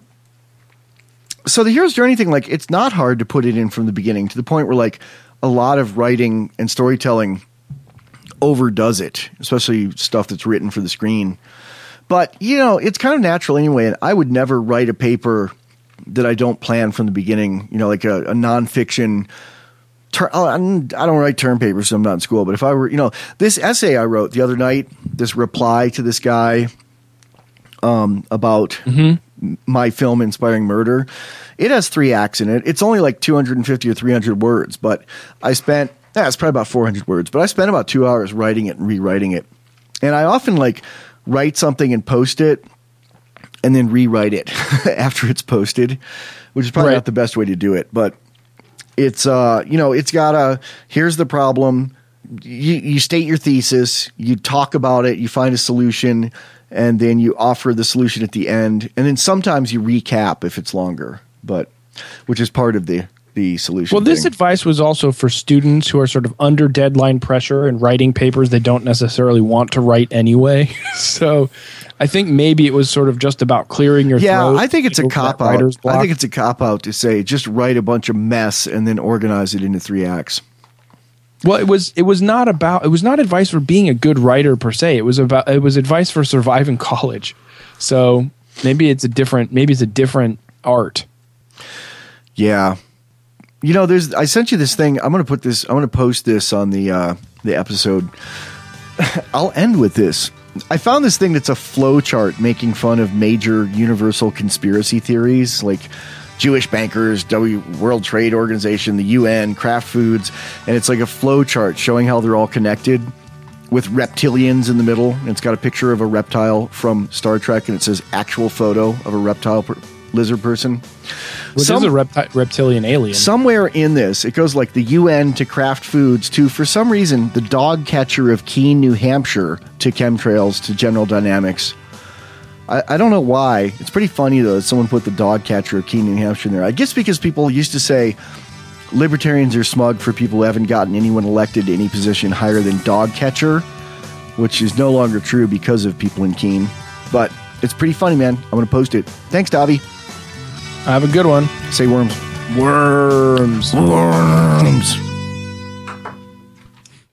the hero's journey thing, like, it's not hard to put it in from the beginning, to the point where, like, a lot of writing and storytelling overdoes it, especially stuff that's written for the screen. But, you know, it's kind of natural anyway, and I would never write a paper that I don't plan from the beginning, you know, like a nonfiction. I don't write term papers, so I'm not in school. But if I were, you know, this essay I wrote the other night, this reply to this guy about my film Inspiring Murder, it has 3 acts in it. It's only like 250 or 300 words, but I spent, it's probably about 400 words, but I spent about 2 hours writing it and rewriting it. And I often like write something and post it and then rewrite it after it's posted, which is probably not the best way to do it, but it's, you know, it's got here's the problem. You state your thesis, you talk about it, you find a solution, and then you offer the solution at the end. And then sometimes you recap if it's longer, but which is part of the solution. Well, this advice was also for students who are sort of under deadline pressure and writing papers they don't necessarily want to write anyway. So I think maybe it was sort of just about clearing your throat. Yeah, I think it's a cop-out. I think it's a cop-out to say just write a bunch of mess and then organize it into 3 acts. Well, it was not advice for being a good writer per se. It was advice for surviving college. So maybe it's a different art. Yeah. You know, I sent you this thing. I'm going to post this on the episode. I'll end with this. I found this thing that's a flow chart making fun of major universal conspiracy theories like Jewish bankers, World Trade Organization, the UN, Kraft Foods, and it's like a flow chart showing how they're all connected with reptilians in the middle. And it's got a picture of a reptile from Star Trek, and it says actual photo of a reptile lizard person. Which is a reptilian alien. Somewhere in this, it goes like the UN to Kraft Foods to, for some reason, the dog catcher of Keene, New Hampshire to chemtrails to General Dynamics. I don't know why. It's pretty funny, though, that someone put the dog catcher of Keene, New Hampshire in there. I guess because people used to say libertarians are smug for people who haven't gotten anyone elected to any position higher than dog catcher, which is no longer true because of people in Keene. But it's pretty funny, man. I'm going to post it. Thanks, Davi. Have a good one. Say worms. Worms. Worms.